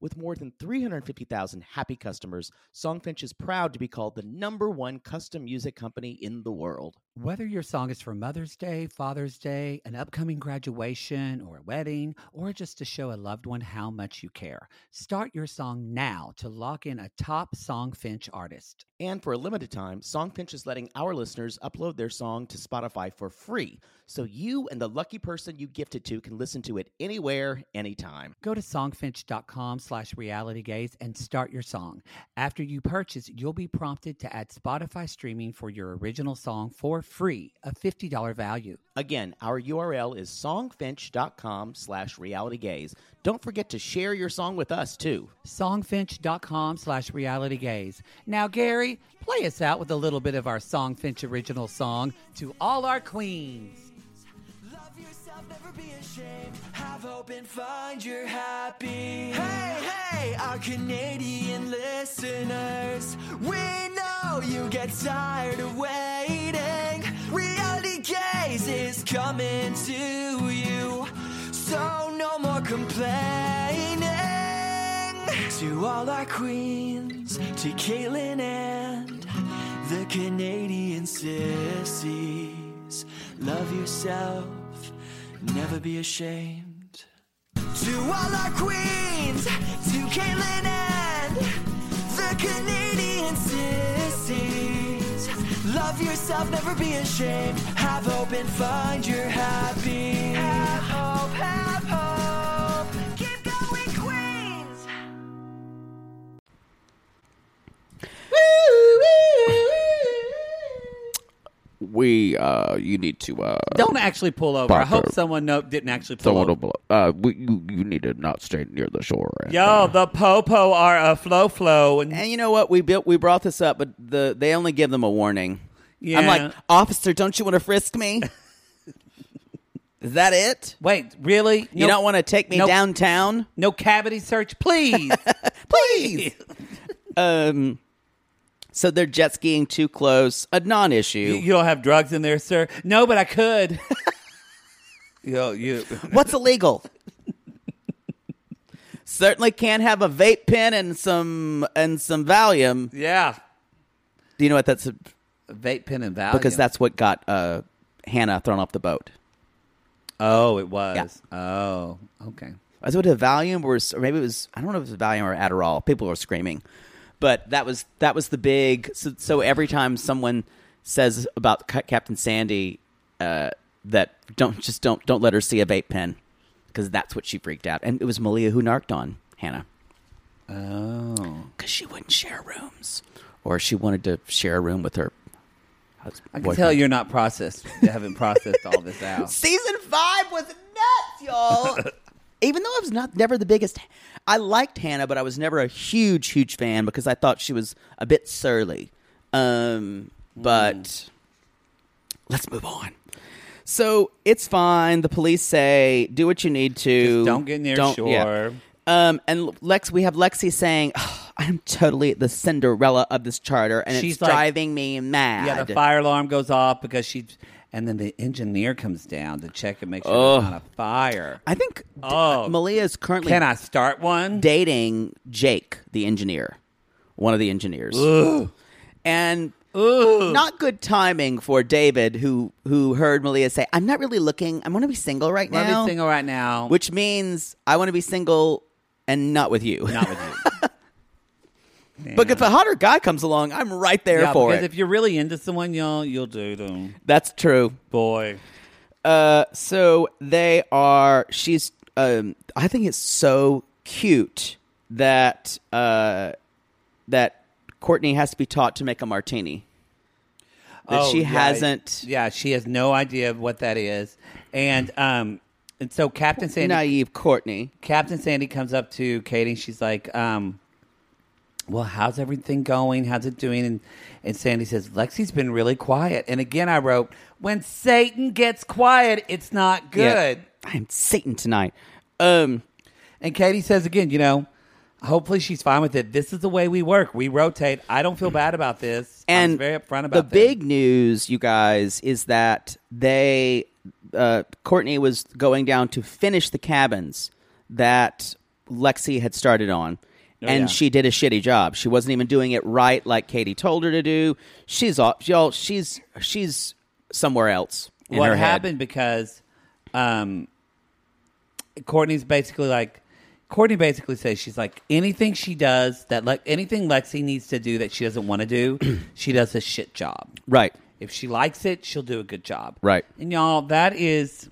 With more than 350,000 happy customers, Songfinch is proud to be called the #1 custom music company in the world. Whether your song is for Mother's Day, Father's Day, an upcoming graduation, or a wedding, or just to show a loved one how much you care, start your song now to lock in a top Songfinch artist. And for a limited time, Songfinch is letting our listeners upload their song to Spotify for free, so you and the lucky person you gifted to can listen to it anywhere, anytime. Go to songfinch.com/realitygaze and start your song. After you purchase, you'll be prompted to add Spotify streaming for your original song for free, a $50 value. Again, our URL is songfinch.com/realitygaze. Don't forget to share your song with us, too. Songfinch.com/realitygaze. Now, Gary, play us out with a little bit of our Songfinch original song, To All Our Queens. Love yourself, never be ashamed. Have hope and find your happy. Hey, hey, our Canadian listeners. We know you get tired of waiting. Reality Gaze is coming to you. So no more complaining. To all our queens, to Caitlin and the Canadian sissies. Love yourself, never be ashamed. To all our queens, to Caitlin and the Canadian sissies. Love yourself, never be ashamed. Have hope and find your happy. Have hope, have hope. Keep going, queens. You need to, Don't actually pull over. I hope someone didn't actually pull over. You need to not stay near the shore. Yo, the Popo are a flow. And you know what? We brought this up, but they only give them a warning. Yeah. I'm like, officer, don't you want to frisk me? Is that it? Wait, really? You don't want to take me downtown? No cavity search, please. Please. So they're jet skiing too close. A non-issue. You don't have drugs in there, sir? No, but I could. What's illegal? Certainly can't have a vape pen and some Valium. Yeah. Do you know what that's? A vape pen and Valium. Because that's what got Hannah thrown off the boat. Oh, it was. Yeah. Oh, okay. Was it a Valium or maybe it was? I don't know if it was Valium or Adderall. People were screaming, but that was the big. So every time someone says about Captain Sandy that don't let her see a vape pen, because that's what she freaked out, and it was Malia who narked on Hannah. Oh, because she wouldn't share rooms, or she wanted to share a room with her. I can tell you're not processed. You haven't processed all this out. Season 5 was nuts, y'all. Even though I was never the biggest, I liked Hannah, but I was never a huge fan because I thought she was a bit surly. But let's move on. So it's fine. The police say, do what you need to. Just don't get near shore. Yeah. And we have Lexi saying, I'm totally the Cinderella of this charter, and She's it's driving me mad. Yeah, the fire alarm goes off because and then the engineer comes down to check and make sure it's not a fire. I think Malia is currently... Can I start one? Dating Jake, the engineer. One of the engineers. Ugh. And not good timing for David, who heard Malia say, I'm not really looking. I want to be single right now. I want to be single right now. Which means I want to be single and not with you. Not with you. But if a hotter guy comes along, I'm right there for it. Because if you're really into someone, you'll do them. That's true. Boy. So they are... She's... I think it's so cute that Courtney has to be taught to make a martini. That she hasn't... Yeah, she has no idea of what that is. And so Captain Sandy... Naive Courtney. Captain Sandy comes up to Katie and she's like... well, how's everything going? How's it doing? And Sandy says, Lexi's been really quiet. And again, I wrote, when Satan gets quiet, it's not good. Yeah, I'm Satan tonight. And Katie says again, hopefully she's fine with it. This is the way we work. We rotate. I don't feel bad about this. And I'm very upfront about the big news, you guys, is that Courtney was going down to finish the cabins that Lexi had started on. And yeah. she did a shitty job. She wasn't even doing it right like Katie told her to do. She's somewhere else in what her head. happened because Courtney basically says she's like, anything she does anything Lexi needs to do that she doesn't want to do, she does a shit job. Right. If she likes it, she'll do a good job. Right. And y'all, that is,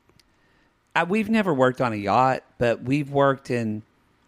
we've never worked on a yacht, but we've worked in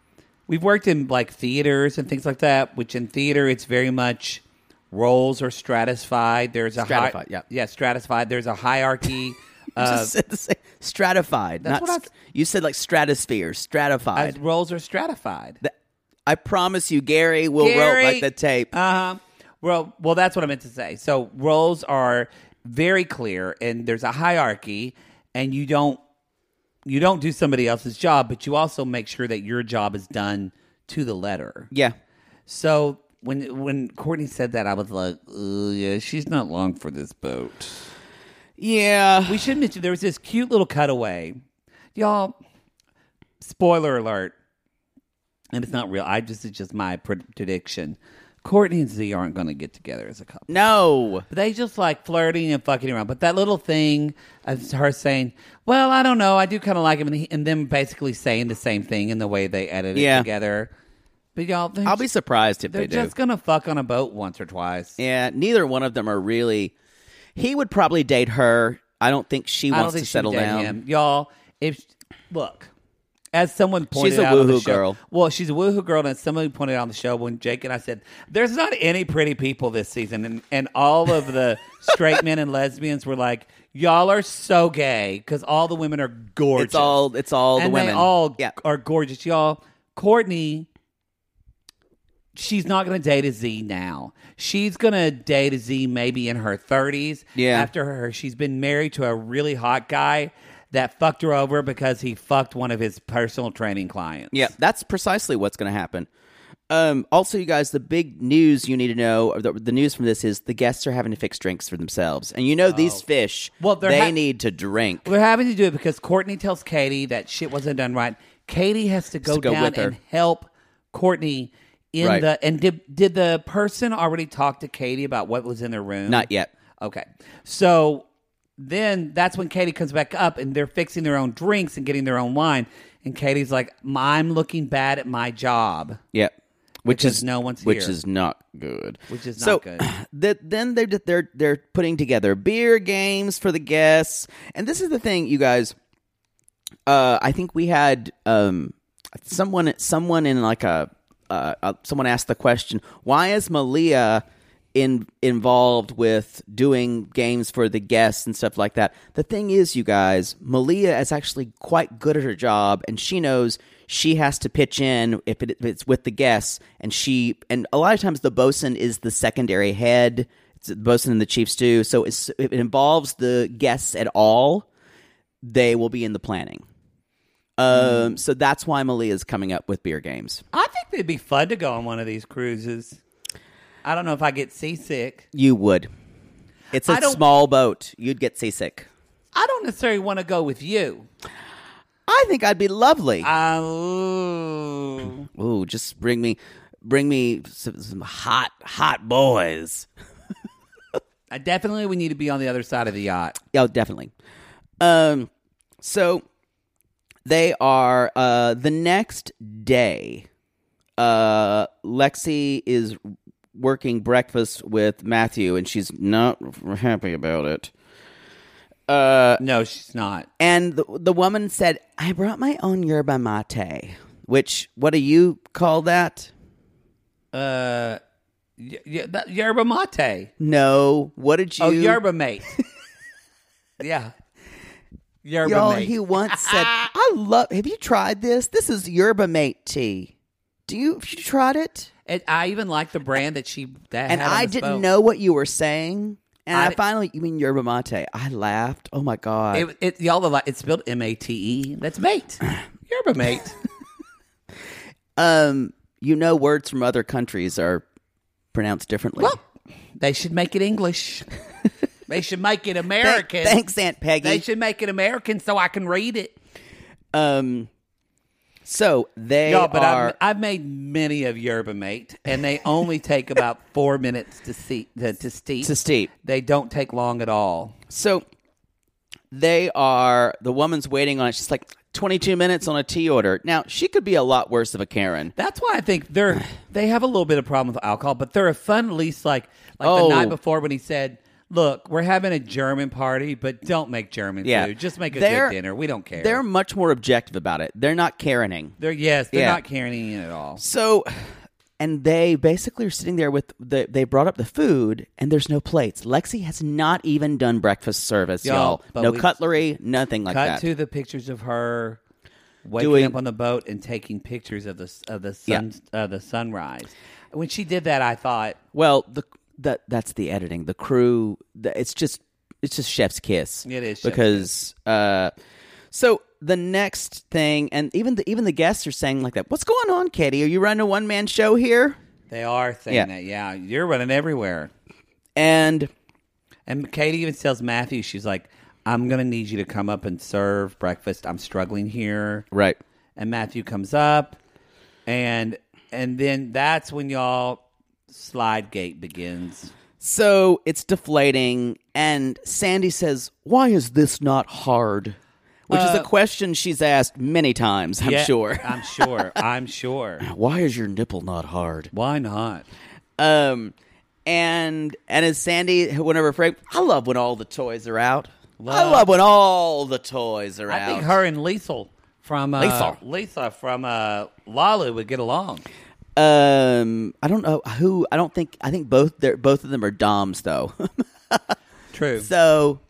like theaters and things like that, which in theater it's very much roles are stratified. There's a stratified. There's a hierarchy. Just said the same. Stratified. That's what you said like stratosphere. Stratified. Roles are stratified. I promise you, Gary will rope like the tape. Well, that's what I meant to say. So roles are very clear, and there's a hierarchy, and you don't do somebody else's job, but you also make sure that your job is done to the letter. Yeah. So when Courtney said that, I was like, yeah, she's not long for this boat. Yeah. We should mention there was this cute little cutaway. Y'all, spoiler alert. And it's not real. It's just my prediction. Courtney and Z aren't going to get together as a couple. No. But they just like flirting and fucking around. But that little thing of her saying, well, I don't know. I do kind of like him. And them basically saying the same thing in the way they edit it together. But y'all, I'll be surprised if they do. They're just going to fuck on a boat once or twice. Yeah, neither one of them are really... He would probably date her. I don't think she wants to settle down. Him. Y'all, look, as someone pointed out on the show. She's a woohoo girl. Well, she's a woohoo girl, and as somebody pointed out on the show when Jake and I said, there's not any pretty people this season. And all of the straight men and lesbians were like, y'all are so gay because all the women are gorgeous. It's all and the women. They all are gorgeous. Y'all, Courtney... She's not going to date a Z now. She's going to date a Z maybe in her 30s. Yeah. After she's been married to a really hot guy that fucked her over because he fucked one of his personal training clients. Yeah, that's precisely what's going to happen. Also, you guys, the big news you need to know, or the news from this is the guests are having to fix drinks for themselves. And these fish, they need to drink. They're having to do it because Courtney tells Katie that shit wasn't done right. Katie has to go down and help Courtney did the person already talk to Katie about what was in their room? Not yet. Okay. So then that's when Katie comes back up and they're fixing their own drinks and getting their own wine. And Katie's like, I'm looking bad at my job. Yeah. Which is no one's which here. is not good. Which is not good. Then they're putting together beer games for the guests. And this is the thing, you guys. I think we had someone in like someone asked the question, why is Malia involved with doing games for the guests and stuff like that? The thing is, you guys, Malia is actually quite good at her job, and she knows she has to pitch in if it's with the guests, and a lot of times the bosun is the secondary head. It's the bosun and the chief stew. So if it involves the guests at all, they will be in the planning. So that's why Malia's coming up with beer games. I think it'd be fun to go on one of these cruises. I don't know if I get seasick. You would. It's a small boat. You'd get seasick. I don't necessarily want to go with you. I think I'd be lovely. Ooh, just bring me some hot boys. I definitely would need to be on the other side of the yacht. Yeah, definitely. So they are the next day. Lexi is working breakfast with Matthew, and she's not happy about it. No, she's not. And the woman said, I brought my own yerba mate. Which, what do you call that? Yerba mate. No. What did you... Oh, yerba mate. Yeah. Yerba mate. He once said, have you tried this? This is yerba mate tea. Have you tried it? I even like the brand that had and I didn't know what you were saying. And I finally, you mean yerba mate? I laughed. Oh my God. It's spelled M-A-T-E. That's mate. Yerba mate. Words from other countries are pronounced differently. Well, they should make it English. They should make it American. Thanks, Aunt Peggy. They should make it American so I can read it. So they but are. I've made many of yerba mate, and they only take about 4 minutes to steep. To steep. They don't take long at all. So they are. The woman's waiting on it. She's like 22 minutes on a tea order. Now she could be a lot worse of a Karen. That's why I think they have a little bit of problem with alcohol, but they're a fun, at least like the night before when he said, "Look, we're having a German party, but don't make German food. Just make a good dinner. We don't care." They're much more objective about it. They're not Karening. They're not Karening at all. So, and they basically are sitting there with they brought up the food, and there's no plates. Lexi has not even done breakfast service, y'all. No cutlery, nothing like that. Cut to the pictures of her waking up on the boat and taking pictures of the sunrise. When she did that, I thought, well, that's the editing. The crew, it's just chef's kiss. It is because so the next thing, and even the guests are saying like that. What's going on, Katie? Are you running a one-man show here? They are saying that. Yeah, you're running everywhere. And Katie even tells Matthew, she's like, "I'm gonna need you to come up and serve breakfast. I'm struggling here." Right. And Matthew comes up, and then that's when y'all. Slidegate begins. So it's deflating, and Sandy says, "Why is this not hard?" Which is a question she's asked many times, I'm sure. I'm sure. Why is your nipple not hard? Why not? And as Sandy, whenever Frank, I love when all the toys are out. I love when all the toys are out. I think her and Liesl from Lisa from Lalu would get along. I don't know who. I think both of them are Doms though. True. So,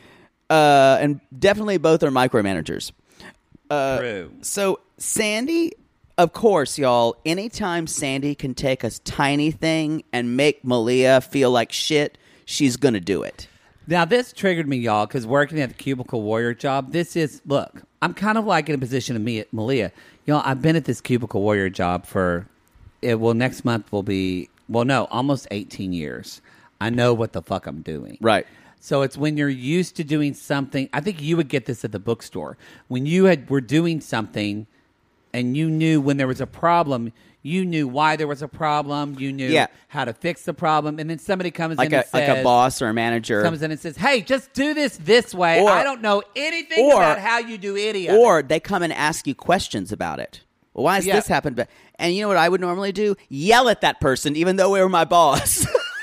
and definitely both are micromanagers. True. So Sandy, of course, y'all. Anytime Sandy can take a tiny thing and make Malia feel like shit, she's gonna do it. Now this triggered me, y'all, because working at the Cubicle Warrior job, look. I'm kind of like in a position of me at Malia. Y'all, I've been at this Cubicle Warrior job for. Next month will be, almost 18 years. I know what the fuck I'm doing. Right. So it's when you're used to doing something. I think you would get this at the bookstore. When you were doing something and you knew when there was a problem, you knew why there was a problem. You knew how to fix the problem. And then somebody comes in and says... Like a boss or a manager. Comes in and says, "Hey, just do this way. I don't know anything about how you do any of it." Or they come and ask you questions about it. Well, why has this happened? And you know what I would normally do? Yell at that person, even though they were my boss.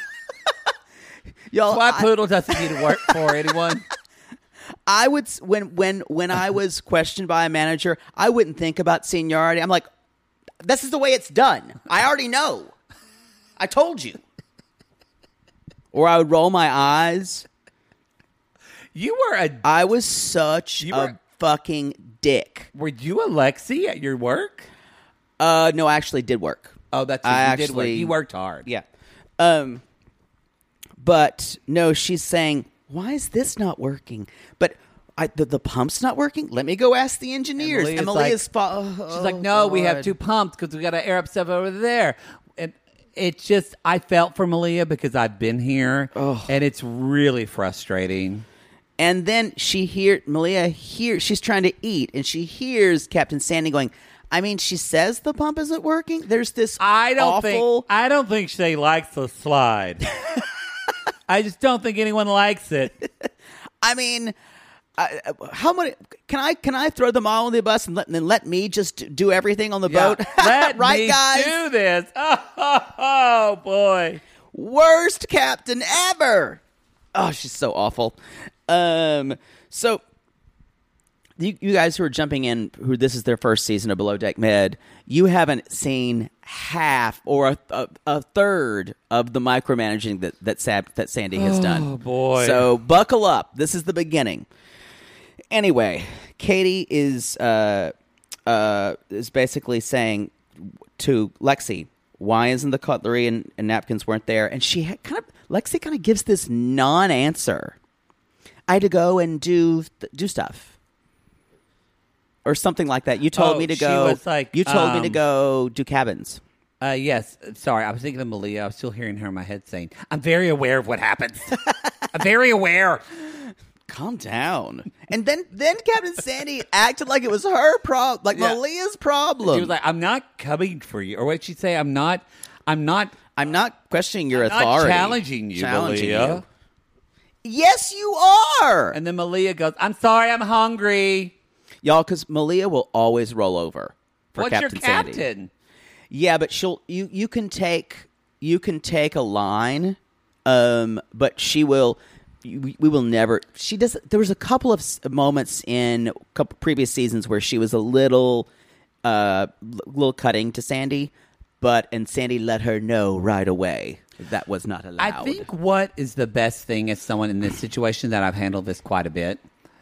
Y'all, that's why Poodle doesn't need to work for anyone. I would when I was questioned by a manager, I wouldn't think about seniority. I'm like, this is the way it's done. I already know. I told you. Or I would roll my eyes. I was such a fucking dick. Were you a Lexi at your work? No, I actually did work. Oh, that's you did work. You worked hard. Yeah. But no, she's saying, "Why is this not working?" But the pump's not working. Let me go ask the engineers. She's like, "No, we have two pumps because we got to air up stuff over there." And it's just, I felt for Malia because I've been here, and it's really frustrating. And then Malia hears, she's trying to eat, and she hears Captain Sandy going, I mean, she says the pump isn't working. There's this I don't think she likes the slide. I just don't think anyone likes it. I mean, how many can I throw them all on the bus and let me just do everything on the boat? Let right, me guys? do this. Oh boy, worst captain ever. Oh, she's so awful. So you guys who are jumping in, who this is their first season of Below Deck Med, you haven't seen half or a third of the micromanaging that Sandy has done. Oh boy! So buckle up. This is the beginning. Anyway, Katie is basically saying to Lexi, "Why isn't the cutlery and napkins weren't there?" And Lexi kind of gives this non-answer. I had to go and do stuff, or something like that. You told me to go. Was like, you told me to go do cabins. Yes. Sorry, I was thinking of Malia. I was still hearing her in my head saying, "I'm very aware of what happens. I'm very aware." calm down. And then Captain Sandy acted like it was her problem, like Malia's problem. She was like, I'm not coming for you. Or what did she say? I'm not questioning your not authority. Challenging you, Malia. You. Yes, you are. And then Malia goes, I'm sorry, I'm hungry. Y'all, because Malia will always roll over for What's Captain your Sandy. captain? Yeah, but you can take a line, but she will. We will never. She does. There was a couple of moments in a couple previous seasons where she was a little cutting to Sandy, and Sandy let her know right away that was not allowed. I think what is the best thing as someone in this situation that I've handled this quite a bit.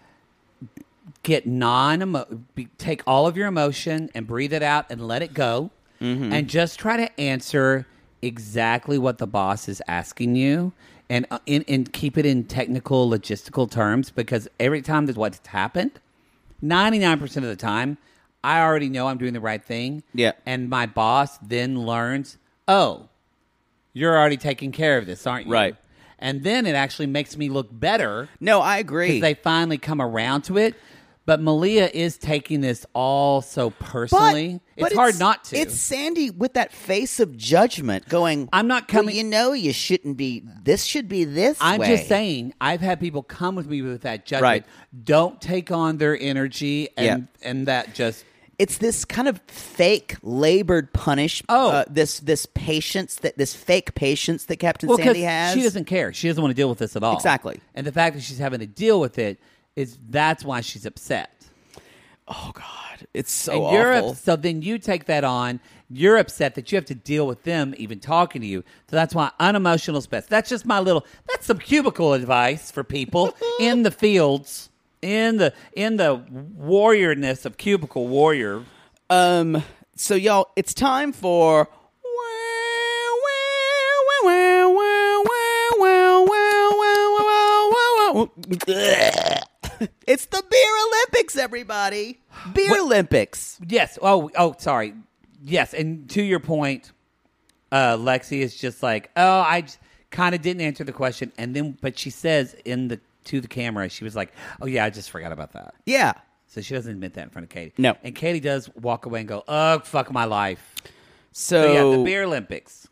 Take all of your emotion and breathe it out and let it go, and just try to answer exactly what the boss is asking you, and keep it in technical, logistical terms. Because every time there's what's happened, 99% of the time, I already know I'm doing the right thing. Yeah, and my boss then learns, oh, you're already taking care of this, aren't you? Right. And then it actually makes me look better. No, I agree. Because they finally come around to it. But Malia is taking this all so personally. But it's hard not to. It's Sandy with that face of judgment going, I'm not coming. Well, you shouldn't be. This should be this way. I'm just saying, I've had people come with me with that judgment. Right. Don't take on their energy and that just... It's this kind of fake labored punish. This patience, this fake patience that Captain Sandy has. She doesn't care. She doesn't want to deal with this at all. Exactly. And the fact that she's having to deal with it that's why she's upset. Oh God, it's so awful. So then you take that on. You're upset that you have to deal with them even talking to you. So that's why unemotional is best. That's just that's some cubicle advice for people in the fields, in the warriorness of cubicle warrior. So y'all, it's time for it's the Beer Olympics, everybody. Beer Olympics. Yes. Oh, sorry. Yes, and to your point, Lexi is just like, I kind of didn't answer the question, but she says to the camera, she was like, oh yeah, I just forgot about that. Yeah. So she doesn't admit that in front of Katie. No. And Katie does walk away and go, oh, fuck my life. So yeah, the Beer Olympics.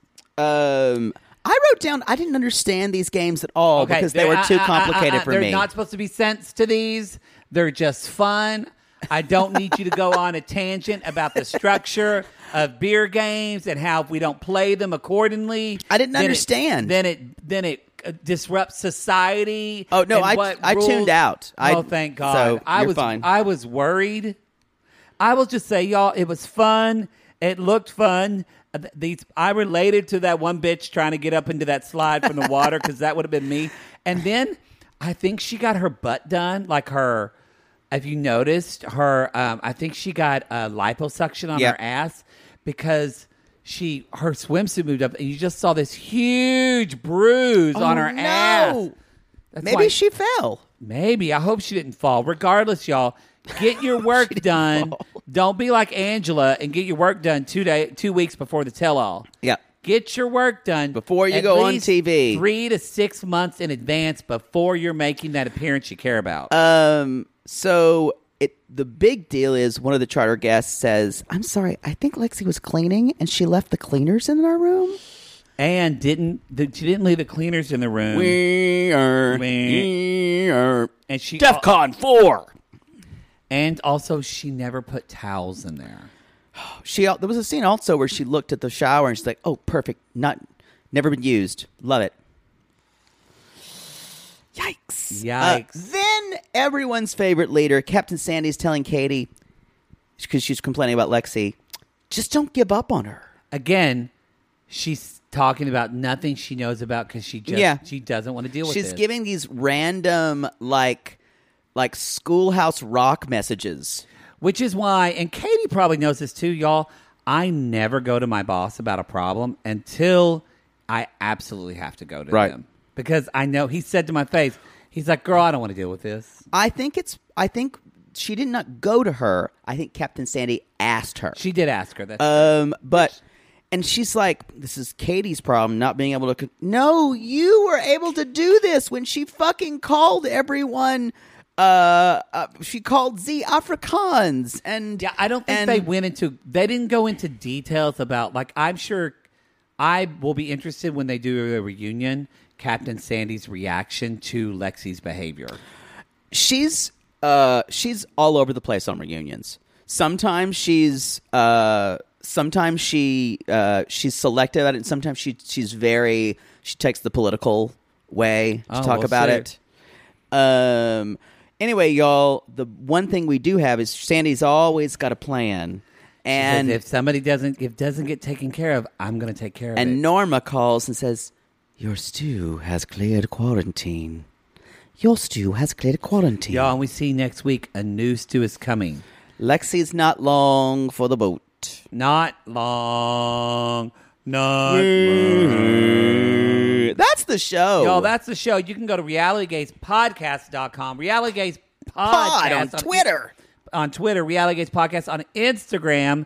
I wrote down, I didn't understand these games at all because they were too complicated for me. They're not supposed to be sense to these. They're just fun. I don't need you to go on a tangent about the structure of beer games and how if we don't play them accordingly, I didn't understand. Then it disrupts society. Oh no, I tuned out. Thank God. So you're fine. I was worried. I will just say, y'all, it was fun. It looked fun. I related to that one bitch trying to get up into that slide from the water because that would have been me. And then I think she got her butt done, like her. Have you noticed her? I think she got liposuction on her ass because her swimsuit moved up, and you just saw this huge bruise on her ass. Maybe she fell. Maybe. I hope she didn't fall. Regardless, y'all, get your work done. Don't be like Angela and get your work done 2 weeks before the tell-all. Yeah. Get your work done before you go on TV. 3 to 6 months in advance before you're making that appearance you care about. So the big deal is one of the charter guests says, I'm sorry, I think Lexi was cleaning and she left the cleaners in our room. And she didn't leave the cleaners in the room. We are. And she DEFCON 4. And also, she never put towels in there. There was a scene also where she looked at the shower and she's like, "Oh, perfect, never been used. Love it." Yikes! Then everyone's favorite leader, Captain Sandy's telling Katie, because she's complaining about Lexi, just don't give up on her. Again, she's talking about nothing she knows about because she doesn't want to deal with it. She's giving these random like Schoolhouse Rock messages. Which is why, and Katie probably knows this too, y'all, I never go to my boss about a problem until I absolutely have to go to him. Because I know, he said to my face, he's like, girl, I don't want to deal with this. I think she did not go to her. I think Captain Sandy asked her. She did ask her. And she's like, this is Katie's problem, not being able to... No, you were able to do this when she fucking called everyone... she called Z Afrikaans. And yeah, I don't think they didn't go into details about, like, I'm sure I will be interested when they do a reunion, Captain Sandy's reaction to Lexi's behavior. She's all over the place on reunions. Sometimes she's selective at it, and sometimes she takes the political way to talk about it. Anyway, y'all, the one thing we do have is Sandy's always got a plan. And if somebody doesn't get taken care of, I'm going to take care of it. And Norma calls and says, "Your stew has cleared quarantine. Your stew has cleared quarantine." Y'all, and we see next week a new stew is coming. Lexi's not long for the boat. Not long. Not That's the show. Y'all, that's the show. You can go to realitygatespodcast.com. Reality Gates Pod on Twitter. On Twitter. Reality Gates Podcast on Instagram.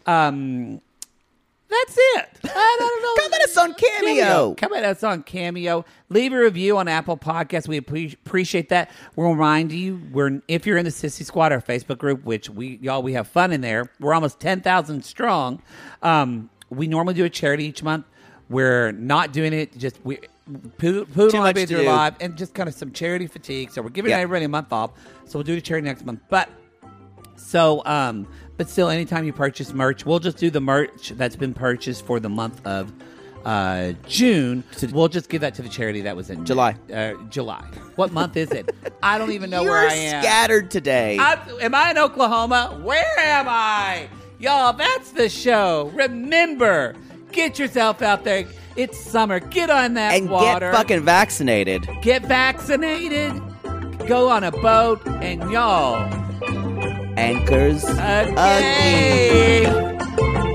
That's it. I don't know. Come at us on Cameo. Come at us on Cameo. Leave a review on Apple Podcasts. We appreciate that. We'll remind you, if you're in the Sissy Squad, our Facebook group, which we have fun in there. We're almost 10,000 strong. We normally do a charity each month. We're not doing it. Just Poodle might be there live, and just kind of some charity fatigue. So we're giving everybody a month off. So we'll do the charity next month. But still, anytime you purchase merch, we'll just do the merch that's been purchased for the month of June. We'll just give that to the charity that was in July. July. What month is it? I don't even know where I am. You're scattered today. Am I in Oklahoma? Where am I? Y'all, that's the show. Remember, get yourself out there. It's summer. Get on that water. And get fucking vaccinated. Get vaccinated. Go on a boat. And y'all... Anchors again.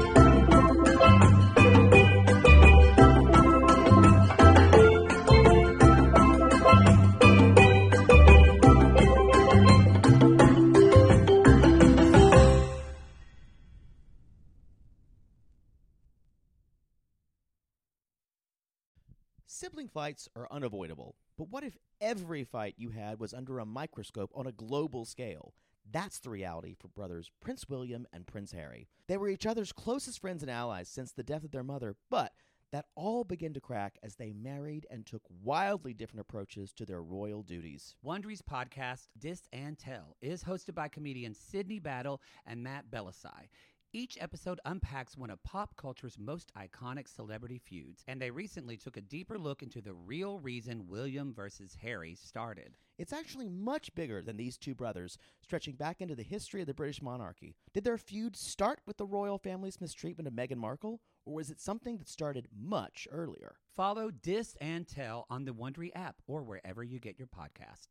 Sibling fights are unavoidable, but what if every fight you had was under a microscope on a global scale? That's the reality for brothers Prince William and Prince Harry. They were each other's closest friends and allies since the death of their mother, but that all began to crack as they married and took wildly different approaches to their royal duties. Wondery's podcast, Dis and Tell, is hosted by comedians Sydney Battle and Matt Belisai. Each episode unpacks one of pop culture's most iconic celebrity feuds, and they recently took a deeper look into the real reason William versus Harry started. It's actually much bigger than these two brothers, stretching back into the history of the British monarchy. Did their feud start with the royal family's mistreatment of Meghan Markle, or was it something that started much earlier? Follow Dis and Tell on the Wondery app or wherever you get your podcasts.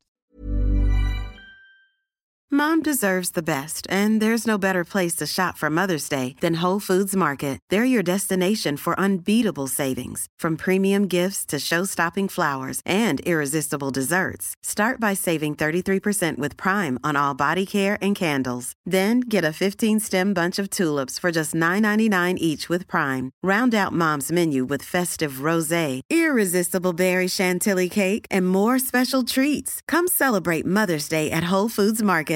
Mom deserves the best, and there's no better place to shop for Mother's Day than Whole Foods Market. They're your destination for unbeatable savings, from premium gifts to show-stopping flowers and irresistible desserts. Start by saving 33% with Prime on all body care and candles. Then get a 15-stem bunch of tulips for just $9.99 each with Prime. Round out Mom's menu with festive rosé, irresistible berry chantilly cake, and more special treats. Come celebrate Mother's Day at Whole Foods Market.